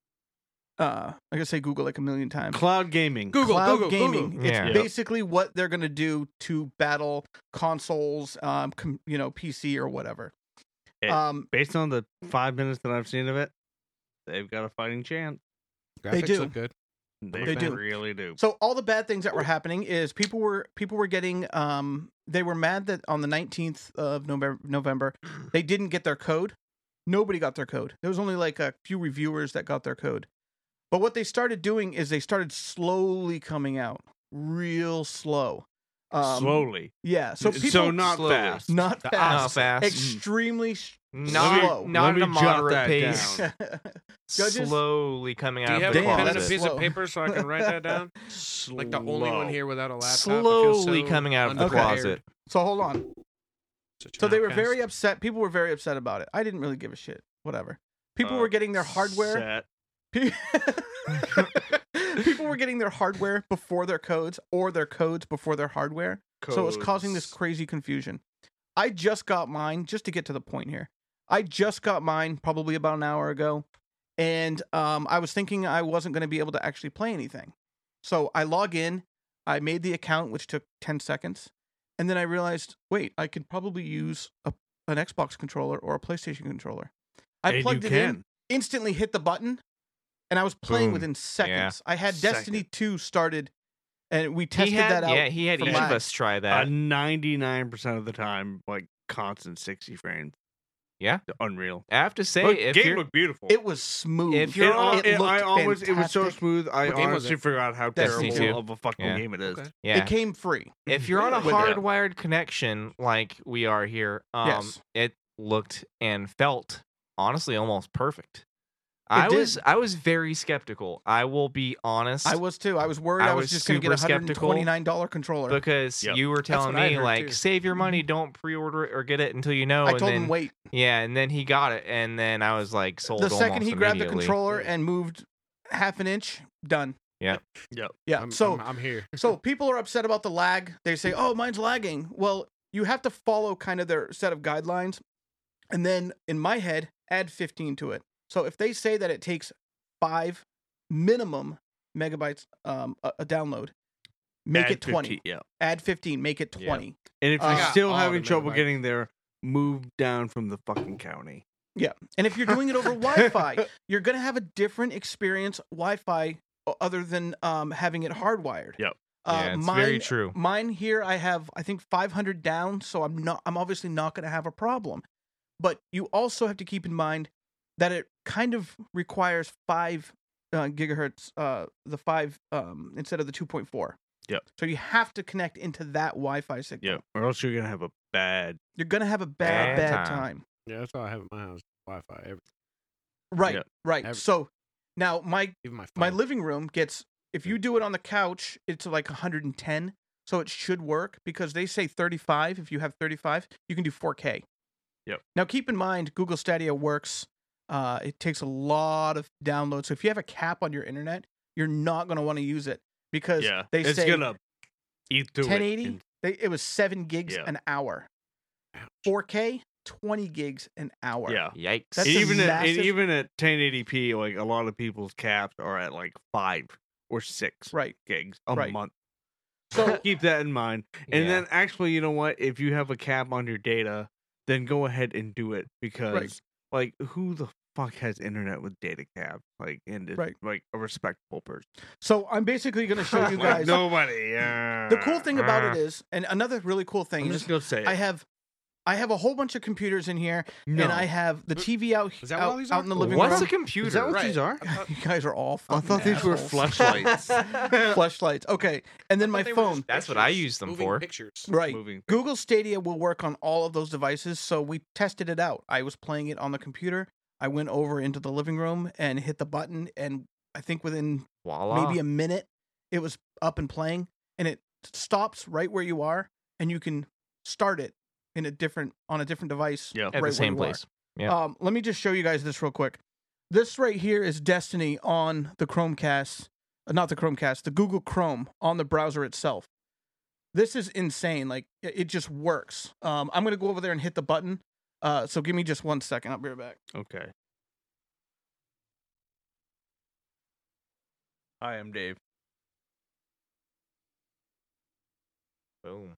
uh I gotta say Google like a million times. Cloud gaming. Google, Cloud Google, gaming. Google. It's Yeah. Yep. basically what they're gonna do to battle consoles, um, com- you know, P C or whatever. It- Um, Based on the five minutes that I've seen of it, they've got a fighting chance. They Graphics do. look good. They, They do. really do. so all the bad things that were happening is people were people were getting um they were mad that on the nineteenth of November November they didn't get their code. Nobody got their code. There was only like a few reviewers that got their code. But what they started doing is they started slowly coming out, real slow. Um, Slowly. Yeah. So people so not slowly. fast. not Not fast, fast. extremely sh- Not, Slow. not Let at me a jot moderate that pace. down. Judges? Slowly coming Do out you of have the a pen and a closet. piece Slow. of paper so I can write that down? Like the only one Slow. here without a laptop. It feels Slowly so coming out of the unprepared. closet. So hold on. Such So an they were outcast. very upset. People were very upset about it. I didn't really give a shit. Whatever. People Uh, were getting their hardware. Set. Pe- People were getting their hardware before their codes or their codes before their hardware. So it was causing this Codes. crazy confusion. I just got mine, just to get to the point here. I just got mine probably about an hour ago, and um, I was thinking I wasn't going to be able to actually play anything. So I log in, I made the account, which took ten seconds, and then I realized, wait, I could probably use a, an Xbox controller or a PlayStation controller. I And plugged you it in, can. instantly hit the button, and I was playing Boom. within seconds. I had Destiny Second. two started, and we He tested had, that out. yeah, he had for each lag. of us try Uh, that. ninety-nine percent of the time, like constant sixty frames. Yeah. Unreal. I have to say, But if game you're, looked beautiful. It was smooth. If It, you're al- on- it, it I looked almost it was so fantastic. smooth. I What game was honestly it? forgot how Destiny terrible two. of a fucking Yeah. game it is. Okay. yeah, It came free. if you're on a With it. hardwired connection like we are here, um, Yes. it looked and felt honestly almost perfect. I did. was I was very skeptical. I will be honest. I was too. I was worried I, I was, was just going to get a super one hundred twenty-nine dollars controller. because Yep. you were telling what I me heard, like too. save your money, don't pre-order it or get it until you know. I and told then, him wait. Yeah, and then he got it, and then I was like sold. The second almost he grabbed the immediately. controller and moved half an inch, done. Yeah. Yep. Yeah. I'm, so I'm, I'm here. so people are upset about the lag. They say, "Oh, mine's lagging." Well, you have to follow kind of their set of guidelines, and then in my head, add fifteen to it. So if they say that it takes five minimum megabytes um, a, a download, make Add it twenty. fifteen, yeah. Add fifteen, make it Yeah. twenty. And if you're Uh, still all having the trouble megabytes. getting there, move down from the fucking county. Yeah. And if you're doing it over Wi-Fi, you're going to have a different experience Wi-Fi o- other than um, having it hardwired. Yep. Uh, Yeah, it's mine, very true. Mine here, I have, I think five hundred down, so I'm not, I'm obviously not going to have a problem. But you also have to keep in mind that it kind of requires five uh, gigahertz, uh, the five um, instead of the two point four. Yep. So you have to connect into that Wi-Fi signal. Yeah. Or else you're gonna have a bad. You're going to have a bad, Bad bad time. time. Yeah, that's all I have at my house. Wi-Fi. Every, Right. Yeah. Right. Every- So now my even my phone. my living room gets, if you do it on the couch, it's like one hundred ten, so it should work because they say thirty-five. If you have thirty-five, you can do four K. Yep. Now keep in mind, Google Stadia works. Uh, it takes a lot of downloads. So if you have a cap on your internet, you're not going to want to use it because Yeah. they it's say gonna eat through ten it eighty. and- They, it was seven gigs Yeah. an hour. Ouch. four K, twenty gigs an hour. Yeah. Yikes! That's a even at, and massive- even at ten eighty p, like a lot of people's caps are at like five or six Right. gigs a Right. month. So Keep that in mind. And Yeah. then actually, you know what? If you have a cap on your data, then go ahead and do it because, like, who the fuck has internet with data cap? Like, and it's Right. like a respectable person. so I'm basically going to show you Like, guys. nobody. Yeah. The cool thing about it is, and another really cool thing I'm is, just gonna say it. I have, I have a whole bunch of computers in here, no. and I have the T V out, Is that what all out, these out are? in the living What's a room. computer? Is that what Right. these are? I thought- You guys are all. I fucking thought these were assholes. flashlights. Fleshlights. Okay, and then I my thought they were phone. just That's what I pictures, use them moving for. Pictures. Right. Moving. Google Stadia will work on all of those devices, so we tested it out. I was playing it on the computer. I went over into the living room and hit the button, and I think within Voila. maybe a minute, it was up and playing, and it stops right where you are, and you can start it in a different on a different device. Yeah. at right the where same you are. place. Yeah. Um, let me just show you guys this real quick. This right here is Destiny on the Chromecast, uh, not the Chromecast, the Google Chrome on the browser itself. This is insane. Like it it just works. Um, I'm gonna go over there and hit the button. Uh, so give me just one second. I'll be right back. Okay. Hi, I'm Dave. Boom.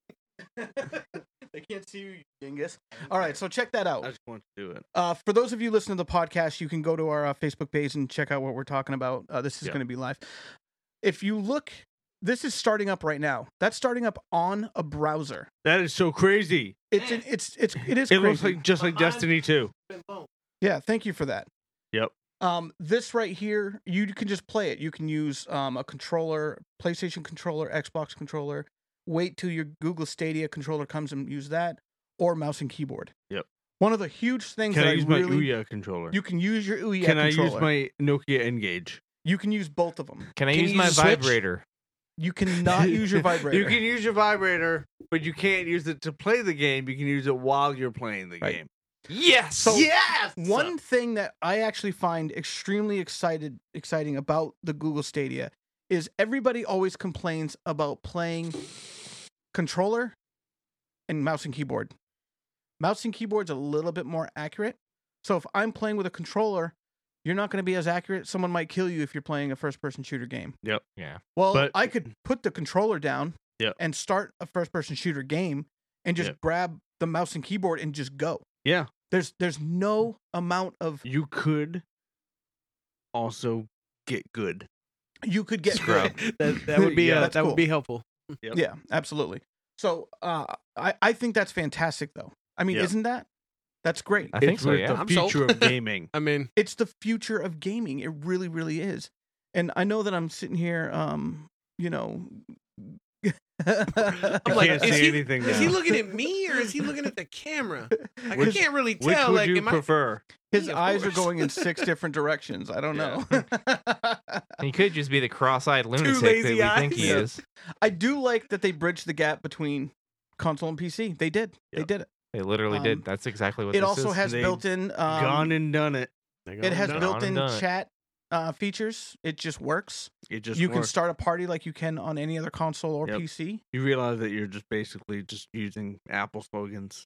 They can't see you, you dingus. All right, so check that out. I just want to do it. Uh, for those of you listening to the podcast, you can go to our uh, Facebook page and check out what we're talking about. Uh, this is Yeah. going to be live. If you look, this is starting up right now. That's starting up on a browser. That is so crazy. It's an, it's it's it is It crazy. looks like just like Destiny two. Yeah, thank you for that. Yep. Um, this right here, you can just play it. You can use um a controller, PlayStation controller, Xbox controller. Wait till your Google Stadia controller comes and use that, or mouse and keyboard. Yep. One of the huge things Can that I use my really Ouya controller? you can use your Ouya Can I controller. use my Nokia Engage? You can use both of them. Can I Can use you my use a Switch? vibrator? You cannot use your vibrator. You can use your vibrator, but you can't use it to play the game. You can use it while you're playing the Right. game. Yes. So- yes. One thing that I actually find extremely excited exciting about the Google Stadia is everybody always complains about playing controller and mouse and keyboard. Mouse and keyboard's a little bit more accurate. So if I'm playing with a controller, you're not going to be as accurate. Someone might kill you if you're playing a first-person shooter game. Yep. Yeah. Well, But- I could put the controller down Yep. and start a first-person shooter game and just Yep. grab the mouse and keyboard and just go. Yeah. There's there's no amount of You could also get good. you could get Scrub. good. that that would be Yeah, uh, that's that cool. would be helpful. Yep. Yeah, absolutely. So uh, I I think that's fantastic, though. I mean, Yep. isn't that? That's great. I think It's so. with Yeah. the I'm sold. future of gaming. I mean, It's the future of gaming. It really, really is. And I know that I'm sitting here, um, you know. I'm I like, can't is say he- anything is now. he looking at me or is he looking at the camera? Like, Which- I can't really Which tell. would Like, you am I? prefer? His Me, of eyes are course. going in six different directions. I don't Yeah. know. He could just be the cross-eyed lunatic that lazy we think he eyes. is. I do like that they bridged the gap between console and P C. They did. They Yep. did it. They literally Um, did. That's exactly what It this also is. has They built-in. Um, Gone and done it. it has done. built-in Gone and done it. chat uh, features. It just works. It just you can works. start a party like you can on any other console or Yep. P C. You realize that you're just basically just using Apple slogans.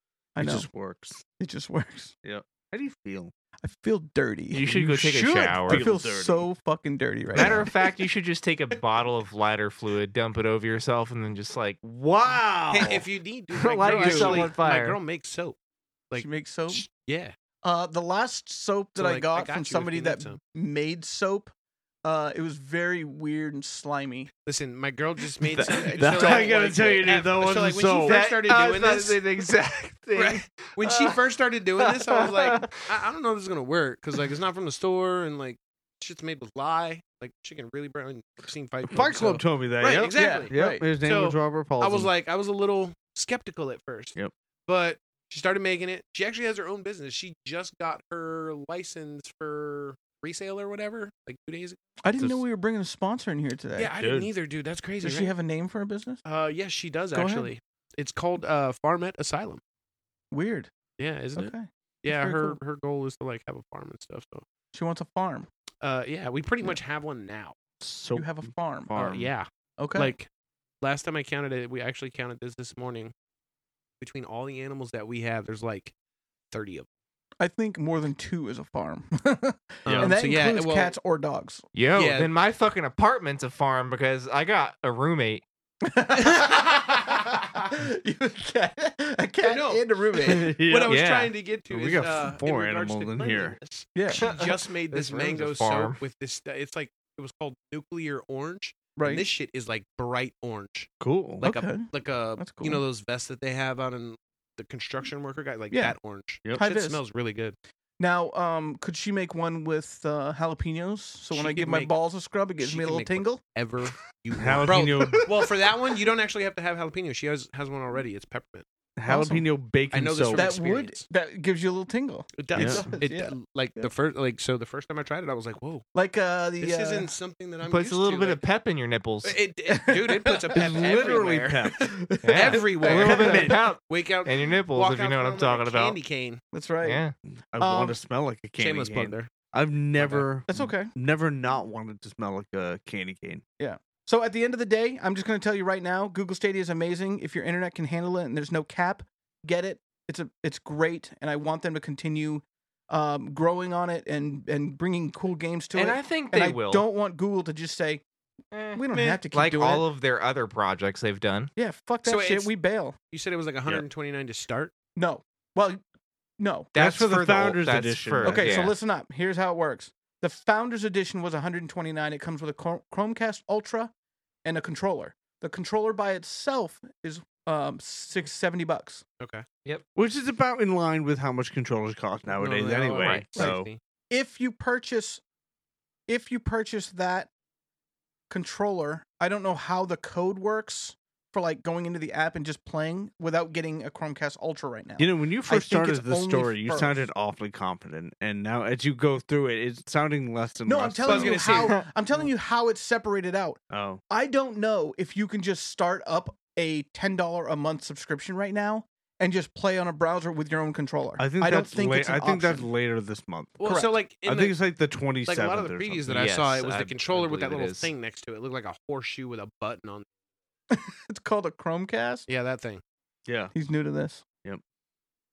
I it know. just works. It just works. How do you feel? I feel dirty. You should You go take should a shower. I feel feel dirty. so fucking dirty right Matter now. of fact, you should just take a bottle of lighter fluid, dump it over yourself, and then just like Wow. Hey, if you need, dude, my Light girl yourself actually- on fire. My girl makes soap. like- She makes soap. sh- Yeah. Uh, the last soap that So, I like, I got got from you if somebody you need that some. made soap, uh, it was very weird and slimy. Listen, my girl just made That- some. that- so, I gotta like, tell you, dude, at- that so, wasn't like, when soap. she first started doing this, the exact thing. right, when she first started doing this, I was like, I, I don't know if this is gonna work because like it's not from the store and like shit's made with lye, like chicken really brown. I've seen Fight Fight so- Club told me that. Right, yep. exactly. Yep. Right. His name So, was Robert Paulson. I was like, I was a little skeptical at first. Yep. But she started making it. She actually has her own business. She just got her license for resale or whatever, like two days ago. I didn't know Just- we were bringing a sponsor in here today. Yeah, I didn't Dude. either, dude. That's crazy. Does she right? have a name for her business? Uh, yes, she does Go ahead. actually. It's called uh Farmette Asylum. Weird. Yeah, isn't it? Okay. Yeah, very her cool. her goal is to like have a farm and stuff. So, She wants a farm. uh, yeah, we pretty much have one now. so You have a farm. Uh, farm. yeah, Okay. like last time I counted it, we actually counted this this morning. Between all the animals that we have, there's like thirty of I think more than two is a farm. them. Yeah. And that so yeah, includes well, cats or dogs. Yo, Yeah. then my fucking apartment's a farm because I got a roommate. You have a cat, a cat know. and a roommate. Yeah. What I was Yeah. trying to get to We is got uh, four in regards to animals in here. cleanliness. Yeah. She just made this, This room's a mango farm. soap with this. It's like it was called nuclear orange. Right. And this shit is like bright orange, Cool. like Okay. a like a That's you know cool. those vests that they have out in the construction worker guy, like Yeah. that orange. Yep. High Shit vis. smells really good. Now, um, could she make one with uh, jalapenos? So when She I give could my make- balls a scrub, it gives she me a could little make tingle. Ever you want. Jalapeno, Bro, well, for that one, you don't actually have to have jalapeno. She has has one already. It's peppermint. jalapeno bacon I know this soap. from That experience. would that gives you a little tingle. It Yeah. does. It It, does, yeah. like Yeah. the first like so the first time I tried it, I was like, whoa, Like uh, the this uh, isn't something that I'm. Puts used a little to. bit of like, pep in your nipples. it, it- dude. It puts a pep It's literally everywhere. pep. Yeah. everywhere. A little bit of pep Wake out in your nipples, walk if you out know what from I'm home talking like a about. Candy cane. That's right. Yeah. I Um, want to smell like a candy Shameless plug cane. there. I've never, That's okay. never not wanted to smell like a candy cane. So at the end of the day, I'm just going to tell you right now, Google Stadia is amazing. If your internet can handle it and there's no cap, get it. It's a it's great, and I want them to continue um, growing on it and and bringing cool games to And it. I think and they I will. don't want Google to just say Eh, we don't meh. have to keep like doing all it. of their other projects they've done. Yeah, fuck that So shit. it's- We bail. You said it was like one hundred twenty-nine to start. No. Well, no. That's for the old- Founders that's Edition, for- though. Okay, so yeah. listen up. Here's how it works. The Founders Edition was one hundred twenty-nine. It comes with a Chrome- Chromecast Ultra and a controller. The controller by itself is um six seventy bucks. Okay. Which is about in line with how much controllers cost nowadays No, they are anyway. right. So sixty. If you purchase, if you purchase that controller, I don't know how the code works for like going into the app and just playing without getting a Chromecast Ultra right now. you know, when you first think started it's the only story, you first. sounded awfully confident, and now as you go through it, it's sounding less and no, less. I'm telling was you gonna say- how. I'm telling you how it's separated out. Oh, I don't know if you can just start up a ten dollars a month subscription right now and just play on a browser with your own controller. I think I don't that's think la- it's an I think that's option. later this month. Well, Correct. so like in I the, think it's like the twenty like seventh. a lot of the or previews something. that I saw, Yes, it was I- the I controller with that believe it little is. thing next to it. It looked like a horseshoe with a button on. It's called a Chromecast. Yeah, that thing. Yeah, He's new to this.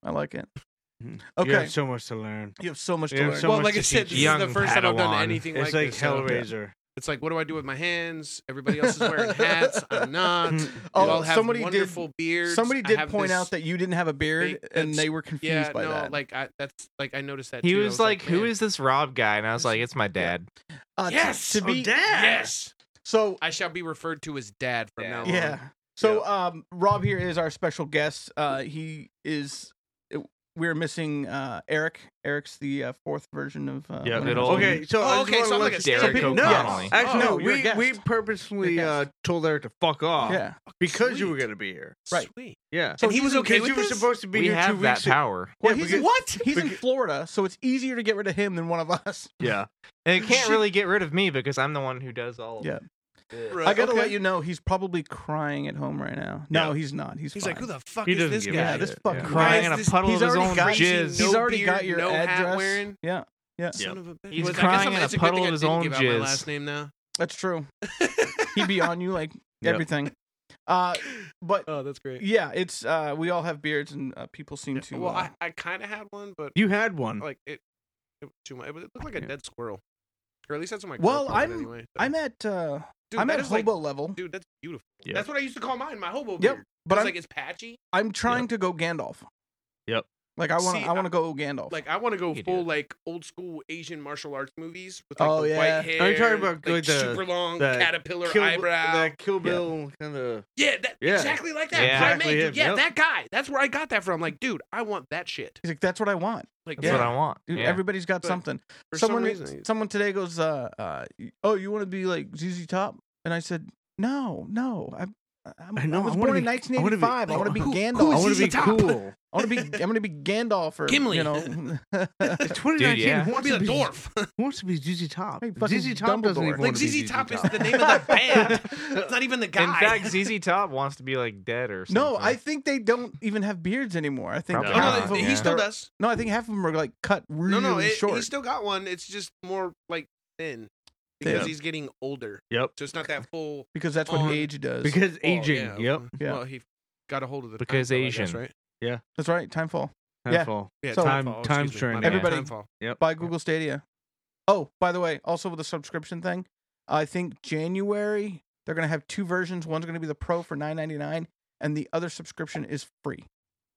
I like it. You Okay, have so much to learn. you have so much to You have learn. so well, much like to I said, teach this you. is the Young first time I've done Padawan. anything It's like like this. so Hellraiser. It's like, what do I do with my hands? Everybody else is wearing hats. I'm not. You Oh, all have somebody did- wonderful beards. Somebody I did have point this out that you didn't have a beard, fake- and that's- they were confused yeah, by no, that. like I that's like I noticed that He too. I was like, "Who man, is this Rob guy?" And I was like, "It's my dad." Uh, to- yes, to, be Oh, Dad! yes. so I shall be referred to as Dad from now on. yeah. So um, Rob here is our special guest. Uh, he is. We're missing uh, Eric. Eric's the uh, fourth version of. Uh, Yeah. one of Good our old- Okay, so Oh, I just okay, wanna so I'm let like a you- Derek So people- O'Connell. Actually, Oh, no. you're a We guest. we purposely You're a uh, guest. told Eric to fuck off. Yeah. Because you were Sweet. gonna be here. Right. Sweet. Yeah. So And he he's was in- okay Because with you were this? supposed to be We here two have that weeks. ago. power, Well, Yeah, he's because- in, What? He's in because- Florida, so it's easier to get rid of him than one of us. Yeah. and it can't Shit. really get rid of me because I'm the one who does all. of Yeah. it. Right, I gotta okay. let you know, he's probably crying at home right now. No, Yeah. he's not. He's He's fine. like, who the fuck He is doesn't this give a guy? Yeah, shit. this fucking Yeah. guy. Crying Why in a is this- puddle he's of his already own got- jizz. He's No already got beard, your no hat address. wearing. Yeah, yeah, Son of a bitch. He's Well, I guess crying I'm- in a it's good puddle thing of I his didn't own give out my jizz. last name now. that's true. He'd be on you like Yep. everything. Uh, but Oh, that's great. yeah, it's uh, we all have beards, and uh, people seem to. Well, uh, I, I kind of had one, but You had one. like it, it was too much. It looked like a Yeah. dead squirrel, or at least that's what my Well, girlfriend I'm- did anyway. I'm at uh, dude, I'm that at is like- hobo level, dude, that's beautiful. Yep. That's what I used to call mine, my hobo Yep, beard. but But I'm like it's patchy. I'm trying Yep. to go Gandalf. Yep. Like I want See, I want I- to go Gandalf. Like I want to go You do full it. like old school Asian martial arts movies with like Oh, the yeah. white Are hair. you talking about, like, the- super long the caterpillar Kill, eyebrow? That Kill Bill kind of. Yeah, that, Yeah. exactly like that. Yeah. Prime Exactly Dude, him, yeah, yep. that guy. That's where I got that from. Like, dude, I want that shit. He's like, that's what I want. Like, That's Yeah. what I want. Dude, Yeah. everybody's got But something. for someone some reason, someone today goes, uh, uh, oh, you want to be like Z Z Top? And I said, no, no. I, I'm, I know, I was I wanna born in be- I nineteen wanna be- eighty-five. I want to be Who- Gandalf. who I is want to Z be Z Top? cool. I want to be. I'm going to be Gandalf or Gimli. You know. It's twenty nineteen. yeah. Who I want wants to be to a be dwarf. Who wants to be Z Z Top? Hey, fucking Z Z Top doesn't Dumbledore. even like want to be Z Z Top is Top. the name of the band. It's not even the guy. In fact, Z Z Top wants to be like dead or something. No, I think they don't even have beards anymore. I think Probably oh, half no, of no, them, he yeah. still they're- does. No, I think half of them are like cut really No, no, it, short. he's still got one. It's just more like thin because Yeah. he's getting older. Yep. So it's not that full. because that's what on- age does. Because well, aging. yeah, Yep. well, Yeah. Well, he got a hold of the Because time, though, I guess, Asian. right? that's right. Timefall. Yeah. Timefall. Yeah, So- Time- Timefall, time excuse me, strain, my yeah. bad, Everybody- Timefall. Yep. Buy Google Stadia. Oh, by the way, also with the subscription thing, I think January they're gonna have two versions. One's gonna be the Pro for nine ninety-nine, and the other subscription is free.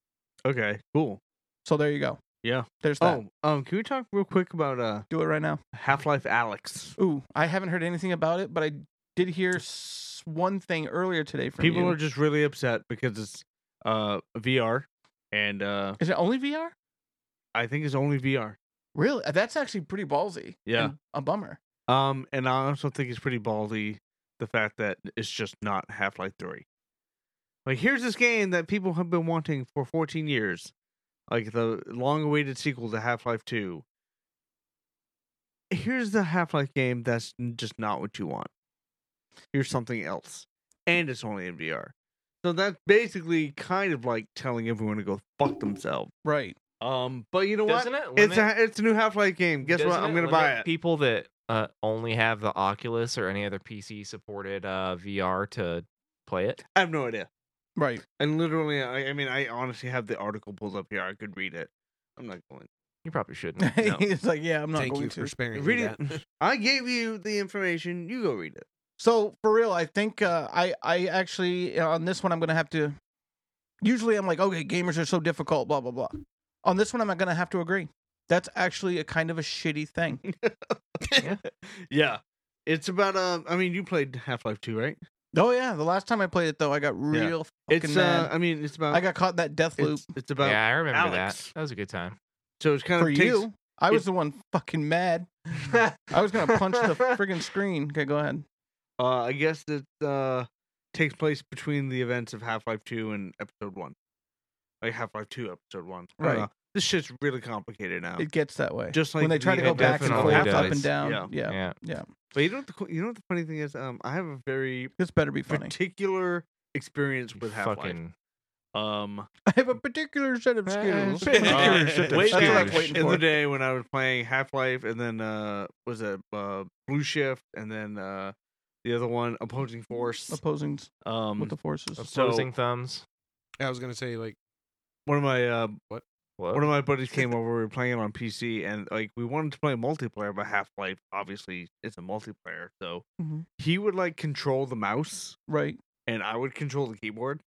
Okay. Cool. So there you go. Yeah. There's that. Oh, um, can we talk real quick about uh Do it right now. Half-Life Alex? Ooh, I haven't heard anything about it, but I did hear s- one thing earlier today from People you. are just really upset because it's uh V R, and uh Is it only V R? I think it's only V R. Really? That's actually pretty ballsy. Yeah. and a bummer. Um, and I also think it's pretty ballsy the fact that it's just not Half-Life three. Like, here's this game that people have been wanting for fourteen years, like the long-awaited sequel to Half-Life two. Here's the Half-Life game that's n- just not what you want. Here's something else, and it's only in V R. So that's basically kind of like telling everyone to go fuck themselves. Right. Um, but you know Doesn't what? it It's limit- a it's a new Half-Life game. Guess what? doesn't I'm it gonna buy limit it. People that uh, only have the Oculus or any other P C supported uh, V R to play it. I have no idea. Right. And literally, I, I mean, I honestly have the article pulled up here. I could read it. I'm not going. You probably shouldn't. No. He's like, yeah, I'm not Thank going you to. for sparing Read me it. that. I gave you the information. You go read it. So for real, I think uh, I I actually on this one I'm gonna have to. Usually I'm like, okay, gamers are so difficult, blah blah blah. On this one, I'm gonna have to agree. That's actually a kind of a shitty thing. Yeah. It's about um. I mean, you played Half-Life two, right? Oh yeah, the last time I played it though, I got real fucking It's mad. uh. I mean, it's about. I got caught in that death loop. It's, it's about. yeah, I remember Alex. that. That was a good time. So it's kind For of takes, you, I was it- the one fucking mad. I was gonna punch the friggin' screen. Okay, go ahead. Uh, I guess it uh takes place between the events of Half-Life two and Episode one, like Half-Life two Episode one. I don't Right. know. This shit's really complicated now. It gets that way. Just like when they try to the go back and definitely forth, up does. and down. Yeah. Yeah, Yeah. yeah. But you know what the co- you know what the funny thing is? Um, I have a very This better be funny. particular experience You with Half-Life. fucking Um, I have a particular set of skills. Particular uh, set of way That's what I was back waiting in for. the day when I was playing Half-Life, and then uh, was it uh, Blue Shift, and then uh, the other one, Opposing Force. Opposing Um, with the forces. So- opposing thumbs. I was gonna say like one of my uh, What? What? one of my buddies came over. We were playing it on P C, and like we wanted to play multiplayer, but Half Life obviously is a multiplayer, so Mhm. he would like control the mouse, Right. and I would control the keyboard,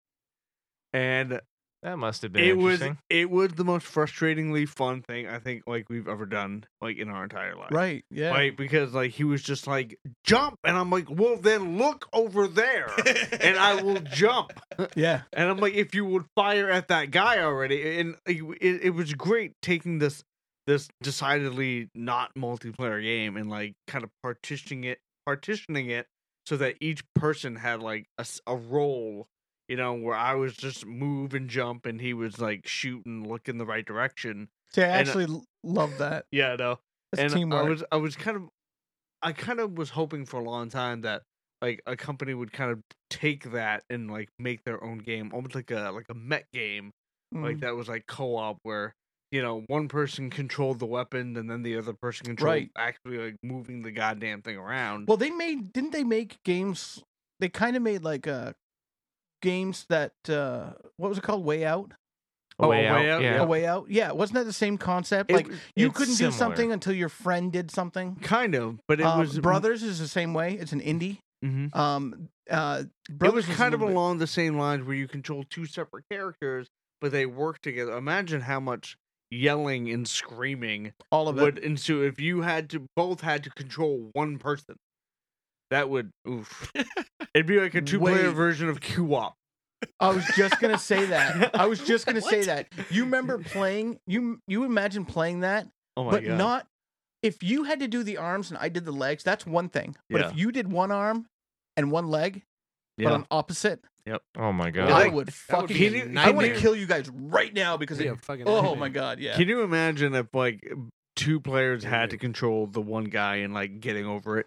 and That must have been it was interesting. it was the most frustratingly fun thing I think like we've ever done like in our entire life. Right. Yeah. Right, because like he was just like jump, and I'm like, well, then look over there, and I will jump. Yeah. And I'm like, if you would fire at that guy already, and like, it, it was great taking this this decidedly not multiplayer game and like kind of partitioning it, partitioning it so that each person had like a, s- a role, you know, where I was just move and jump, and he was like shoot and look in the right direction. See, I And, uh, actually l- love that. Yeah, no, That's and teamwork. I was I was kind of I kind of was hoping for a long time that like a company would kind of take that and like make their own game, almost like a like a mech game, like Mm. that was like co-op where you know one person controlled the weapon and then the other person controlled Right. actually like moving the goddamn thing around. Well, they made didn't they make games? They kind of made like uh games that uh what was it called? Way Out. A Oh, way, A out. Way Out, Yeah. A Way Out. Yeah, wasn't that the same concept? It Like was- you it's couldn't do similar. something until your friend did something. kind of, but it Um, was Brothers is the same way. It's an indie. Mhm. Um, uh, It Brothers was kind of a little bit- along the same lines where you control two separate characters, but they work together. Imagine how much yelling and screaming all of it. would ensue if you had to both had to control one person. That would oof. It'd be like a two-player Wait. version of Q-Op. I was just gonna say that. I was just gonna say What? that. You remember playing? You you imagine playing that, Oh my but god! not if you had to do the arms and I did the legs. That's one thing. But Yeah. if you did one arm and one leg, but yeah. on opposite, Oh my god. I like- would that would fucking. be a I want to nightmare. kill you guys right now because Yeah, it, fucking oh nightmare. my god, yeah. Can you imagine if like two players Yeah, had to yeah. control the one guy and like getting over it?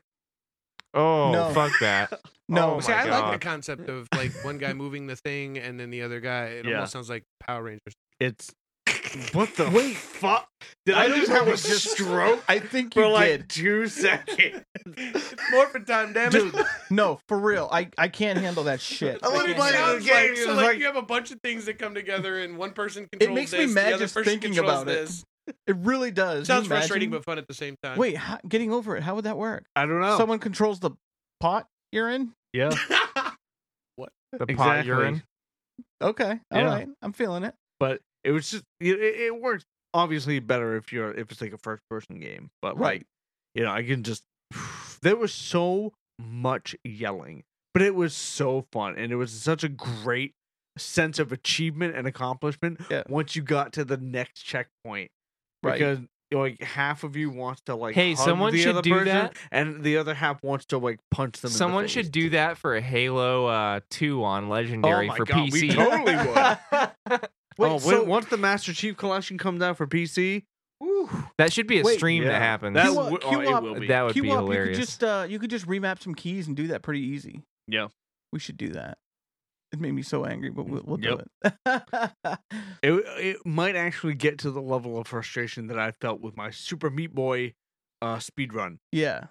Oh, No. fuck that. No, Oh See, my I like God. the concept of like one guy moving the thing and then the other guy. It Yeah. almost sounds like Power Rangers. It's what the Wait. fuck? Did I I, don't just know have a if just- stroke I think you for like did. two seconds? Morphin time, damn it. Dude, no, for real. I, I can't handle that shit. I I wanna can't play handle the it. Sounds game, like, it's so like, like- you have a bunch of things that come together and one person controls makes me this, mad the other just person thinking controls about it. this. It really does. Sounds You frustrating imagine? but fun at the same time. Wait, how, getting over it. How would that work? I don't know. Someone controls the pot you're in. yeah, The pot you're in. exactly. Okay, all Yeah. right, I'm feeling it. But it was just it, it it works obviously better if you're if it's like a first person game. But Right. like you know, I can just there was so much yelling, but it was so fun, and it was such a great sense of achievement and accomplishment Yeah. once you got to the next checkpoint. Right. Because you know, like half of you wants to like Hey, hug someone the should other do person, that. and the other half wants to like punch them. Someone in the should face. do that for a Halo uh, two on Legendary Oh my for God, P we C. totally would. Wait, oh, so when, once the Master Chief Collection comes out for P C, woo, That should be a Wait, stream yeah. that happens. That Q- w- oh, it Q-Op- will be. That would be Q-Op, you could hilarious. just uh, you could just remap some keys and do that pretty easy. Yeah. We should do that. It made me so angry, but we'll, we'll do Yep. it. It it might actually get to the level of frustration that I felt with my Super Meat Boy uh, speed run. Yeah.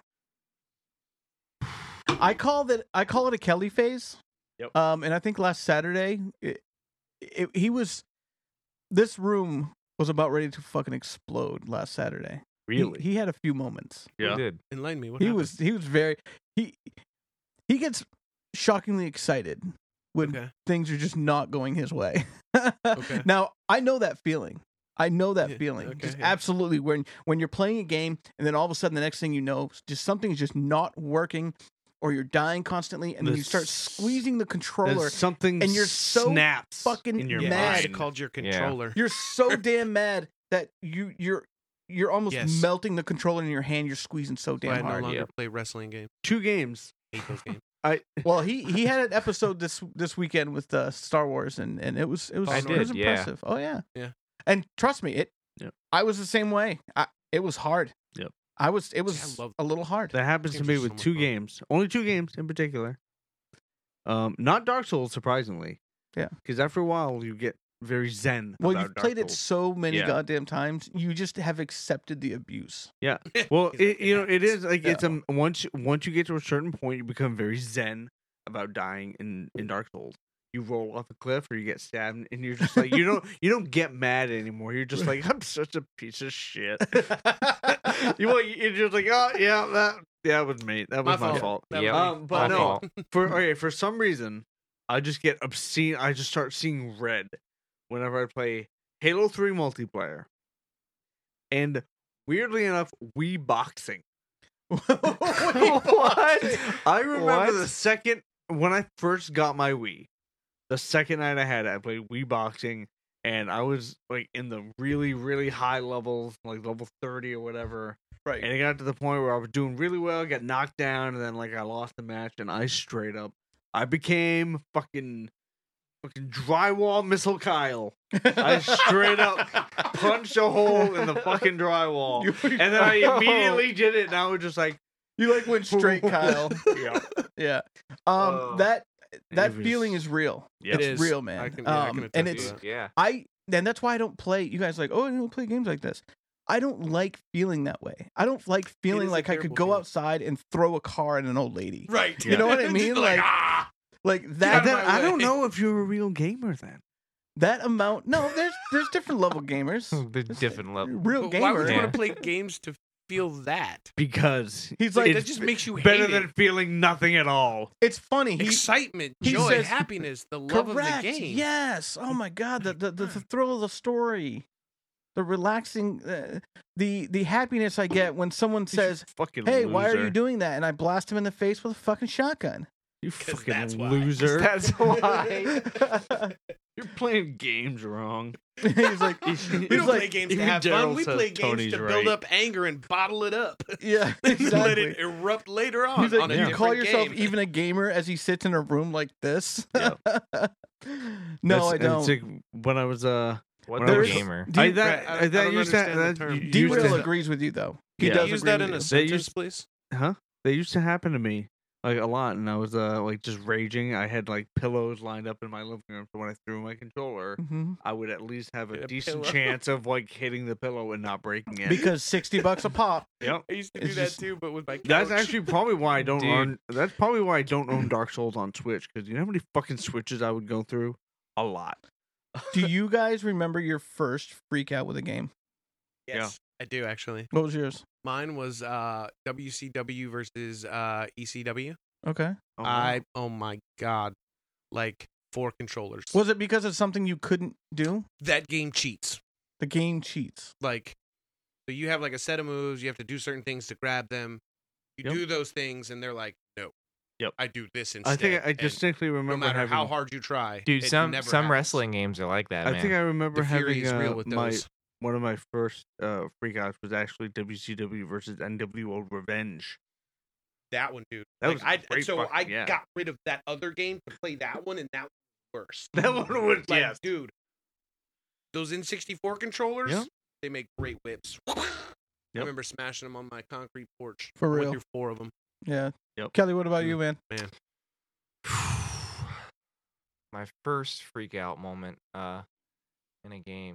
I call that I call it a Kelly phase. Yep. Um, and I think last Saturday, it, it, he was. This room was about ready to fucking explode last Saturday. He- Really? he, had a few moments. Who Yeah. did. Enlighten me. What he happened? was he was very he he gets shockingly excited when Okay. things are just not going his way. Okay. Now I know that feeling. I know that Yeah, feeling. okay, just yeah. absolutely when when you're playing a game and then all of a sudden the next thing you know, just something's just not working, or you're dying constantly, and then The you start s- squeezing the controller. There's something and you're so snaps fucking in your yeah, mad. it's mind. called your Yeah. controller. You're so damn mad that you you're you're almost Yes. melting the controller in your hand. You're squeezing so That's why I damn no hard. longer yeah. play wrestling games. Two games. Hate those games. I Well, he he had an episode this this weekend with uh, Star Wars, and, and it was it was I it was did, yeah. impressive. Oh yeah, Yeah. And trust me, it. Yep. I was the same way. I, it was hard. Yep. I was. It I was love- a little hard. that happens to Games me are so with much two fun. games. Only two games in particular. Um, not Dark Souls, surprisingly. Yeah. Because after a while, you get very zen. Well, about you've Dark played it Souls. so many Yeah. goddamn times. You just have accepted the abuse. Well, He's it, like, you know, it happens. is like it's Yeah. a once once you get to a certain point, you become very zen about dying in in Dark Souls. you roll off a cliff or you get stabbed, and you're just like you don't you don't get mad anymore. You're just like I'm such a piece of shit. you want you're just like oh yeah that yeah that was me that was My my, fault. fault. That Yep. was me. Um, but My no, fault. for okay for some reason I just get obscene. I just start seeing red whenever I play Halo three multiplayer, and weirdly enough, Wii boxing. What? I remember What? the second when I first got my Wii, the second night I had it, I played Wii boxing, and I was like in the really, really high levels, like level thirty or whatever. Right. And it got to the point where I was doing really well, got knocked down, and then like I lost the match, and I straight up, I became fucking, fucking drywall missile Kyle. I straight up punched a hole in the fucking drywall, You, and then I immediately did it, and I was just like, you like went straight, Kyle. yeah, Yeah. Um. Oh. that that It was- feeling is real. Yep. It's It is. real, man. I can- yeah, I um, can and attest to it's that. Yeah. I and that's why I don't play. You guys are like, oh, I don't play games like this. I don't like feeling that way. I don't like feeling is a like I could terrible go feeling. outside and throw a car at an old lady. Right. You know what I Just mean? be Like, ah! like And that. then, my I don't way. know if you're a real gamer then. That amount. No, there's there's different level gamers. The There's different level. Real But why would gamer. you Yeah. want to play games to feel that? Because He's Like, like, that it's just makes you hate better it. than feeling nothing at all. it's funny. He Excitement, he joy, says- happiness, the love correct. of the game. Yes. Oh my god. The the, the, the thrill of the story, the relaxing, uh, the the happiness I get when someone says, fucking "Hey, why are you loser. doing that?" And I blast him in the face with a fucking shotgun. You 'Cause fucking that's why. loser. That's why. You're playing games wrong. He's like, He's We He's don't like- play games to even have fun. Daryl We says play games Tony's to build right. up anger and bottle it up. yeah, Let exactly. it erupt later on. He's like, on a you different call yourself game. even a gamer as he sits in a room like this? Yeah. no, That's- I it's don't. like when I was uh, What When the I was- gamer? D- I, that, I- I I, that don't used to understand the that term. u- used D-Rail to, agrees with you though. He Yeah. does Can you use agree that with in a you. They sentence, used- please? huh? They used to happen to me like a lot, and I was uh like just raging. I had like pillows lined up in my living room, so when I threw my controller, Mhm. I would at least have a Get a decent pillow. chance of like hitting the pillow and not breaking it. Because sixty bucks a pop. yep. I used to It's do that just- too, but with my couch. That's actually probably why I don't Dude. own. That's probably why I don't own Dark Souls on Switch, because you know how many fucking switches I would go through? A lot. Do you guys remember your first freak out with a game? Yes, I do actually. What was yours? Mine was uh, W C W versus uh, E C W. Okay. Oh, wow. I oh my god, like four controllers. Was it because it's something you couldn't do? That game cheats. The game cheats. Like, so you have like a set of moves. You have to do certain things to grab them. You Yep. do those things, and they're like, no. Yep. I do this instead. I think I and distinctly no remember matter having. how hard you try, Dude, it some never some happens. wrestling games are like that, I man. think I remember The fury having is real uh, with my those. one of my first uh, freakouts was actually W C W versus N W O Revenge. That one, dude. That Like, was a I great so fucking- I yeah. got rid of that other game to play that one, and that was worse. That one was Like, yes. dude, those N sixty-four controllers, Yeah. they make great whips. I Yep. remember smashing them on my concrete porch. For I real. went through four of them. Yeah. Yep. Kelly, what about you, man? My first freak out moment uh in a game.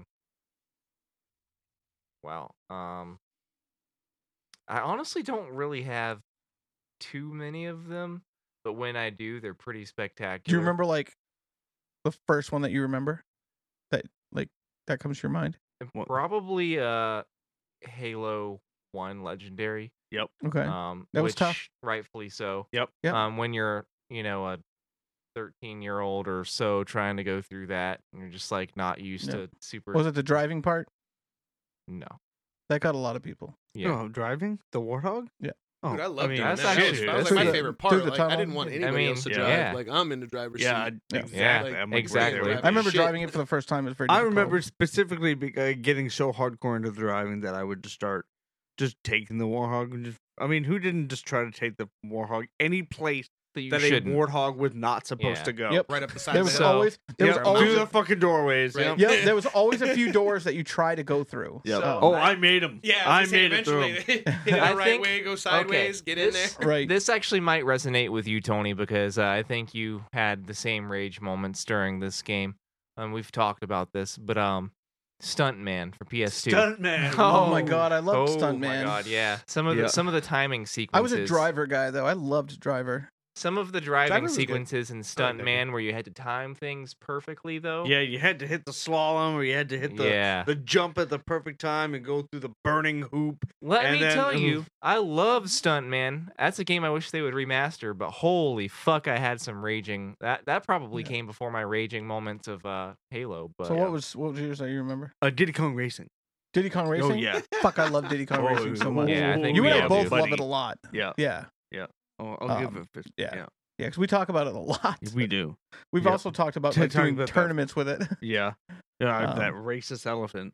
Wow. Um I honestly don't really have too many of them, but when I do, they're pretty spectacular. Do you remember like the first one that you remember? That like that comes to your mind? What? Probably uh Halo one Legendary. Okay. Um That was which, tough. rightfully so. Yep. Yep. Um when you're, you know, a thirteen year old or so trying to go through that and you're just like not used Yep. to super Was it the driving part? no. That got a lot of people. Yeah. Oh, driving the Warthog. Yeah. Oh, Dude, I love mean, doing that's that. actually- that was that's like my the- favorite through part. the Like, I tunnel. didn't want I anybody mean, else to yeah. drive. Yeah. Like I'm in the driver's Yeah, seat. Yeah. exactly. Yeah, Like, I'm like exactly. right I there. remember Shit. driving it for the first time. It was very I difficult. remember specifically be- uh, getting so hardcore into driving that I would just start just taking the Warthog and just. I mean, who didn't just try to take the Warthog any place That you that shouldn't. a Warthog was not supposed Yeah. to go? Yep. Right up the side There of was the So- hill. always there Yep. was always through the fucking doorways. Right. Yep. Yep, there was always a few doors that you try to go through. Yep. So- Oh, I made them. Yeah, I I was gonna made say, it through 'em. eventually hit it I the right think- way, go sideways, get in there. this- right. This actually might resonate with you, Tony, because uh, I think you had the same rage moments during this game. Um, we've talked about this, but um, Stuntman for P S two. Stuntman. Oh my god, I loved oh Stuntman. my god, yeah. Some of Yeah. the some of the timing sequences. I was a driver guy though. I loved driver. Some of the driving Driver was good. sequences in Thank you. Stuntman where you had to time things perfectly, though. Yeah, you had to hit the slalom, or you had to hit the Yeah. the jump at the perfect time and go through the burning hoop. Let and me then- tell you, I love Stuntman. That's a game I wish they would remaster, but holy fuck, I had some raging. That that probably Yeah. came before my raging moments of uh, Halo. But So what was what was yours that you remember? Uh, Diddy Kong Racing. Diddy Kong Racing? Oh yeah, Fuck, I love Diddy Kong Oh, Racing so much. Yeah, I think you we and I all both do. love Buddy. it a lot. yeah. Yeah, Oh, I'll give Um, it. a fist. yeah. yeah, yeah, because we talk about it a lot. we do. We've Yep. also talked about T- like, talking doing about that. tournaments with it. Yeah, yeah. Um, that racist elephant.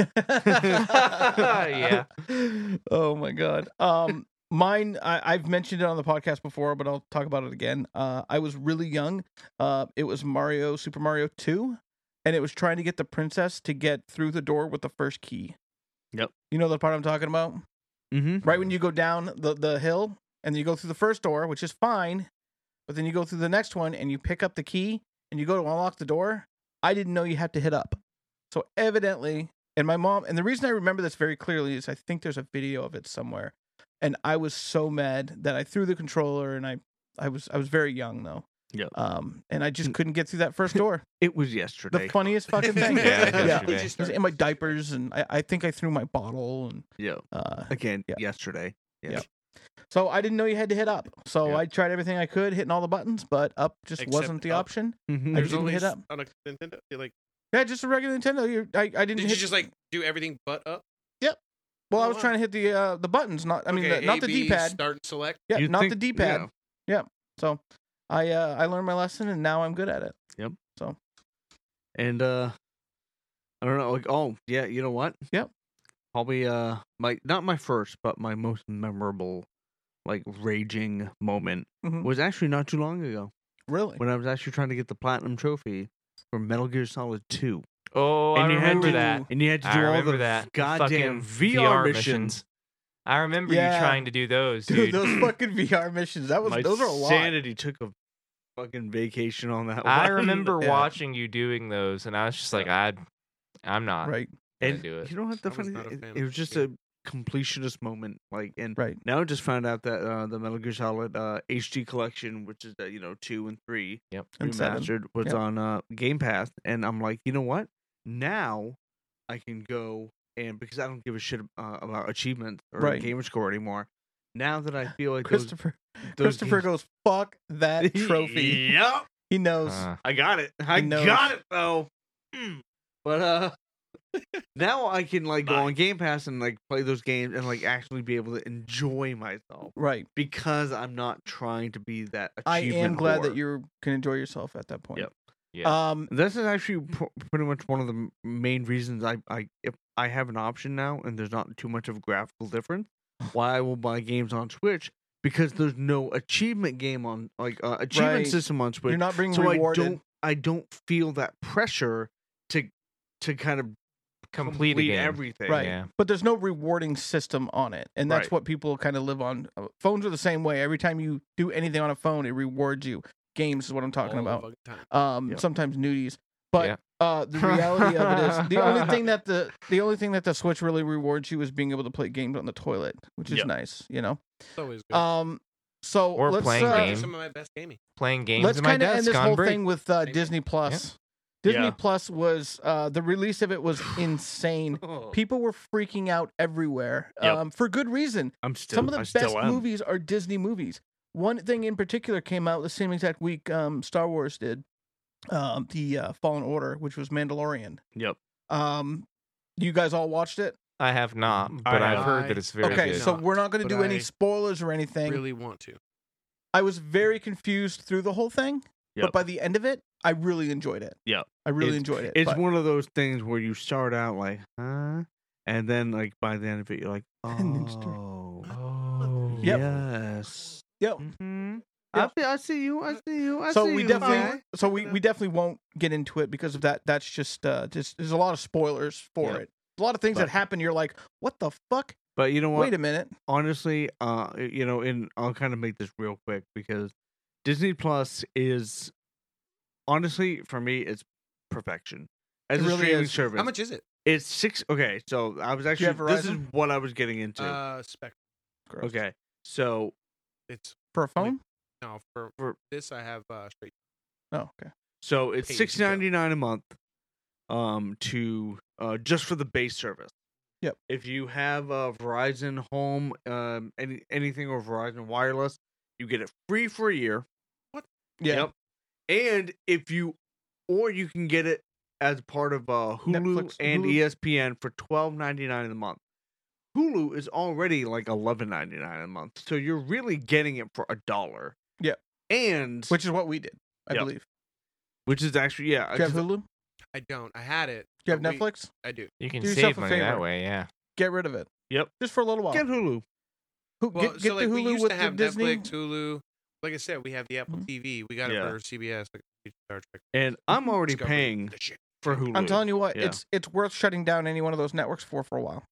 Yeah. Oh my god. Um, mine. I, I've mentioned it on the podcast before, but I'll talk about it again. Uh, I was really young. Uh, it was Mario, Super Mario Two, and it was trying to get the princess to get through the door with the first key. Yep. You know the part I'm talking about? Mm-hmm. Right when you go down the, the hill and you go through the first door, which is fine, but then you go through the next one and you pick up the key and you go to unlock the door. I didn't know you had to hit up. So evidently, and my mom, and the reason I remember this very clearly is I think there's a video of it somewhere. And I was so mad that I threw the controller, and I, I was I was very young though. Yep. Um, and I just couldn't get through that first door. It was yesterday. The funniest fucking thing. Yeah, yeah. yesterday. I was in my diapers, and I, I think I threw my bottle, and yeah. uh, Again, Yeah. yesterday. Yeah. Yeah. so I didn't know you had to hit up. So Yeah. I tried everything I could, hitting all the buttons, but up just Except wasn't the up. option. Mhm. I There's didn't only hit s- up. on a Nintendo. you, Like, Yeah, just a regular Nintendo. You, I, I didn't did hit. you just like do everything but up? Well, I Oh, was wow. trying to hit the uh, the buttons, not. I mean, Okay, the, not A, the B, D-pad. Start, select. Yeah, You'd not think- the D-pad. yeah. So I uh, I learned my lesson, and now I'm good at it. And uh I don't know, like oh yeah, you know what? Yep. Probably uh my not my first, but my most memorable like raging moment Mhm. was actually not too long ago Really? when I was actually trying to get the platinum trophy for Metal Gear Solid two. Oh, And I you had remember to- that. And you had to I do all remember the that. goddamn Fucking V R, missions. I remember Yeah. you trying to do those, Dude, dude. those fucking V R missions. That was My those are a lot. sanity took a fucking vacation on that I one. remember Yeah. watching you doing those, and I was just like, I, I'm not Right. gonna And do it. you know what the I was funny not a thing- fan it, of was just the a completionist moment like and Right. now I just found out that uh, the Metal Gear Solid uh, H D collection, which is uh, you know two and three Yep. And seven. remastered, was Yep. on uh, Game Pass, and I'm like, you know what? Now I can go and because I don't give a shit uh, about achievements or Right. gamer score anymore. Now that I feel like those, Christopher those Christopher games- goes, fuck that trophy. yep, He knows. Uh, I got it. I knows. got it though. Mm. But uh now I can like go Bye. on Game Pass and like play those games and like actually be able to enjoy myself Right. because I'm not trying to be that I achievement am glad that whore. you can enjoy yourself at that point. Yep. yeah. Um This is actually pr- pretty much one of the m- main reasons I I if I have an option now and there's not too much of a graphical difference why I will buy games on Switch because there's no achievement game on like uh, achievement Right. system on Switch. you're not being so rewarded. I don't I don't feel that pressure to to kind of Complete a game. everything. Right. Yeah. But there's no rewarding system on it. And that's Right. what people kind of live on. Uh, Phones are the same way. Every time you do anything on a phone, it rewards you. Games is what I'm talking all the about. fucking time. Um Yep. sometimes nudies. But Yeah. uh the reality of it is the only thing that the the only thing that the Switch really rewards you is being able to play games on the toilet, which is Yep. nice, you know. It's always good. Um so Or let's playing uh, Those are games. some of my best gaming. Playing games let's in my kind of desk end this on whole break. thing with uh, Same. Disney Plus. Disney Yeah. Plus was uh, the release of it was insane. People were freaking out everywhere Yep. um, for good reason. I'm still Some of the I best still am. movies are Disney movies. One thing in particular came out the same exact week um, Star Wars did, um, the uh, Fallen Order, which was Mandalorian. Yep. Um, you guys all watched it? I have not, I but I've have. heard that it's very Okay, good. so Not, we're not going to but do any I spoilers or anything. Really want to. I was very confused through the whole thing, Yep. but by the end of it, I really enjoyed it. Yep. I really It's- enjoyed it. It's but- one of those things where you start out like, huh? And then like by the end of it you're like, And then start- oh, oh, Yep. yes. Yep. Mm-hmm. Yep. I, I see you. I see you. I so see we you, definitely guy. so we, we definitely won't get into it because of that that's just uh just there's a lot of spoilers for Yeah. it. A lot of things that But- happen you're like, what the fuck? But you know what? Wait a minute. Honestly, uh, you know, and I'll kind of make this real quick because Disney Plus is honestly for me it's perfection as It a really streaming is. service. How much is it? It's six. Okay, so I was you actually have this is Verizon? what I was getting into. Uh, Spectrum. Gross. okay, so It's For a phone? No, for, For- this I have uh, straight. Oh, okay. So it's Pay as six you go. ninety nine a month, um, to uh just for the base service. Yep. If you have uh, Verizon Home, um, any anything or Verizon Wireless, you get it free for a year. Yeah. Yep. And if you, or you can get it as part of uh, Hulu Netflix, and Hulu. E S P N for twelve ninety nine a month. Hulu is already like eleven ninety nine a month, so you're really getting it for a dollar. Yep. And Which is what we did, I Yep. believe. which is actually yeah. Do you have 'cause- Hulu? Do I don't. I had it. you have but we- Netflix? I do. You can Do yourself save a money that favor. way, yeah. Get rid of it. Yep. Just for a little while. Get Hulu. Who, Well, get so get like the we Hulu used with to the have Disney. Netflix, Hulu. Like I said, we have the Apple Mhm. T V. We got Yeah. it for C B S. Like Star Trek. And I'm already Discovery, paying the shit. for Hulu. I'm telling you what, Yeah. it's it's worth shutting down any one of those networks for for a while.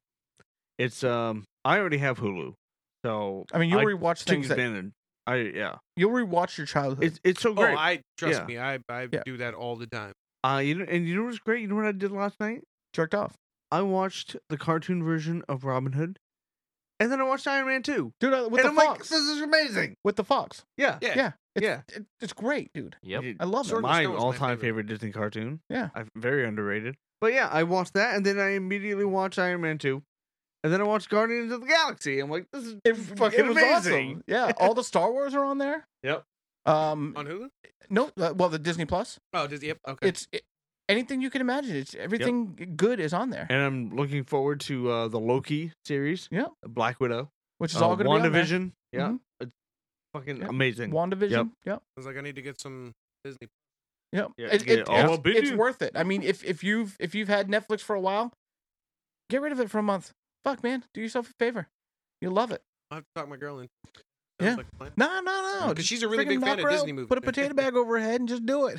It's um I already have Hulu. So I mean, you'll I rewatch took things that advantage. I yeah. you'll rewatch your childhood. It's it's so Oh, great. I trust Yeah. me. I I Yeah. do that all the time. Uh you know and you know what's great? You know what I did last night? Jerked off, I watched the cartoon version of Robin Hood. And then I watched Iron Man two. dude. uh, With and the I'm like, fox, this is amazing. with the fox. Yeah. Yeah. Yeah, it's, Yeah. it, it's great, dude. Yep. It- I love Sword it. in the my Stone was my all time favorite. favorite Disney cartoon. Yeah. I very underrated. But yeah, I watched that and then I immediately watched Iron Man two. And then I watched Guardians of the Galaxy. I'm like, this is It, fucking it was amazing. awesome. Yeah, all the Star Wars are on there. Yep. Um, On Hulu? no, uh, well, the Disney Plus. Oh, Disney. Yep. Okay. It's it, anything you can imagine. It's everything good is on there, And I'm looking forward to uh, the Loki series. Yeah. Black Widow. which is uh, all going to be on there. WandaVision. Yeah. Mhm. It's fucking Yep. amazing. WandaVision. Yep. Yep. I was like, I need to get some Disney. Yep. Yeah, It- get it- all it's, up in it's you. worth it. I mean, if if you've if you've had Netflix for a while, get rid of it for a month. Fuck, man, do yourself a favor. You'll love it. I'll have to talk my girl in. Yeah. Sounds like a plan. No, no, no. Because just she's a really freaking big fan knock of her out, Disney movies. Put a potato bag over her head and just do it.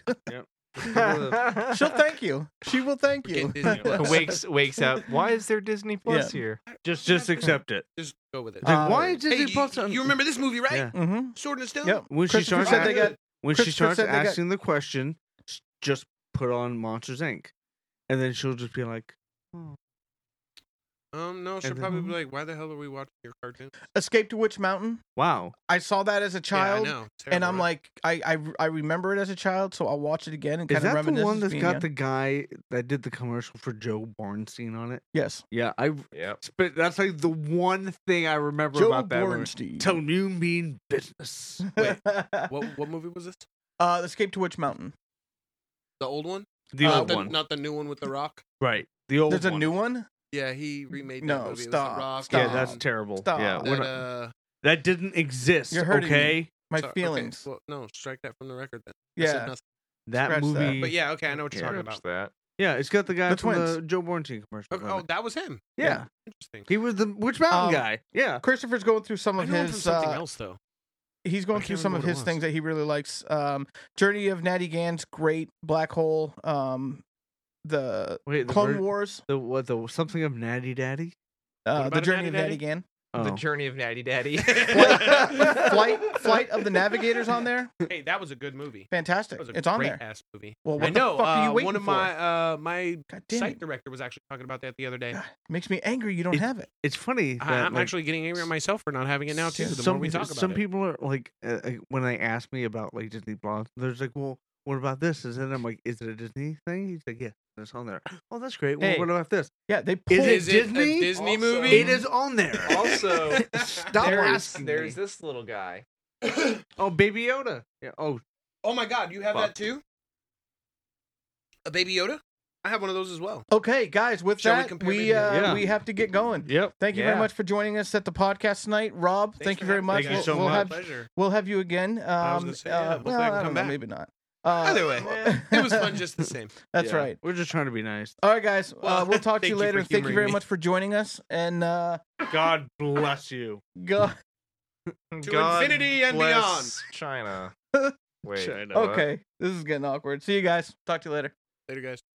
She'll She'll thank you. She will thank We're you. getting Disney Plus. wakes wakes up. Why is there Disney Plus Yeah. here? just just accept it. Just go with it. It's like, Uh, why is Hey, Disney you, Plus on? you remember this movie, right? Yeah. Mm-hmm. Sword in the Stone. Yep. When she Christopher starts said they a- got- when she Christopher starts said they got- asking the question, s- just put on Monsters Incorporated. And then she'll just be like, Um, no, she'll And then- probably be like, "Why the hell are we watching your cartoon?" Escape to Witch Mountain. wow. I saw that as a child, yeah, I know. It's and terrible, I'm right? like, I, I I remember it as a child, so I'll watch it again and Is kind of that reminisce. the one as that's being got young. the guy that did the commercial for Joe Bornstein on it? Yes, Yeah, I. Yep. But that's like the one thing I remember Joe about that movie. Bornstein. Tell you mean business. Wait, what what movie was this? uh, Escape to Witch Mountain. The old one? The Not old the, one, Not the new one with the Rock. right? The old. There's a one. new one. Yeah, he remade that No, movie. It was stop, the Rock. stop. Yeah, that's and terrible. Stop. Yeah, That, we're That, not- uh, that didn't exist. You're hurting me. okay, My so- okay, feelings. well, no, strike that from the record then. I said Yeah, nothing. that Scratch that. movie. But yeah, okay, I know what you're Yeah. talking Watch about. that. yeah, it's got the guy The from twins. the Joe Bornstein commercial. Okay, on oh, it. that was him. yeah. Interesting. He was the Witch Mountain Um, guy. Yeah. Christopher's going through some I of know him from his. something Uh, else though. he's going I through can't some of remember what it his was. things that he really likes. Um, Journey of Natty Gans, great. Black Hole. Um, the Wait, the Clone ver- Wars. The what? The something of Natty Daddy. Uh, about the a Journey Natty of Natty Daddy? Gan. The Oh. Journey of Natty Daddy. Flight, flight, flight of the Navigators on there. Hey, that was a good movie. Fantastic. That was a It's on great there. ass movie. Well, what I know. the fuck are you uh, waiting one of for? my uh, my God damn site it. director was actually talking about that the other day. God, makes me angry. You don't It- have it. It's funny. I, that, I'm like, actually getting angry at myself for not having it now too. The some more we talk about some it. people are like, uh, uh, when they ask me about like Disney Plus, there's like, well, what about this? Is it? I'm like, is it a Disney thing? He's like, yeah, it's on there. Oh, that's great. Well, Hey. what about this? Yeah, they Is pulled. it Is it Disney? a Disney Also- movie? It is on there. Also, Stop there's, asking there's me. this little guy. Oh, Baby Yoda. Yeah. Oh, Oh my God, you have Fuck. that too? A Baby Yoda? I have one of those as well. Okay, guys. With Shall we that, compare we video? uh, Yeah. we have to get going. yep. Thank you Yeah. very much for joining us at the podcast tonight, Rob. Thanks thank for you very having much. me, Thank you we'll, so we'll much. have Pleasure. we'll have you again. Um, I was gonna say, yeah, uh, hopefully well, I can I come don't know, back. maybe not. Uh, Either way, it was fun just the same. That's Yeah. right. We're just trying to be nice. All right, guys. uh, Well, we'll talk to thank you you for later. Thank you humoring very me. much for joining us. And uh, God bless you. go. God infinity and bless China. Wait. China. what? Okay, this is getting awkward. See you guys. Talk to you later. Later, guys.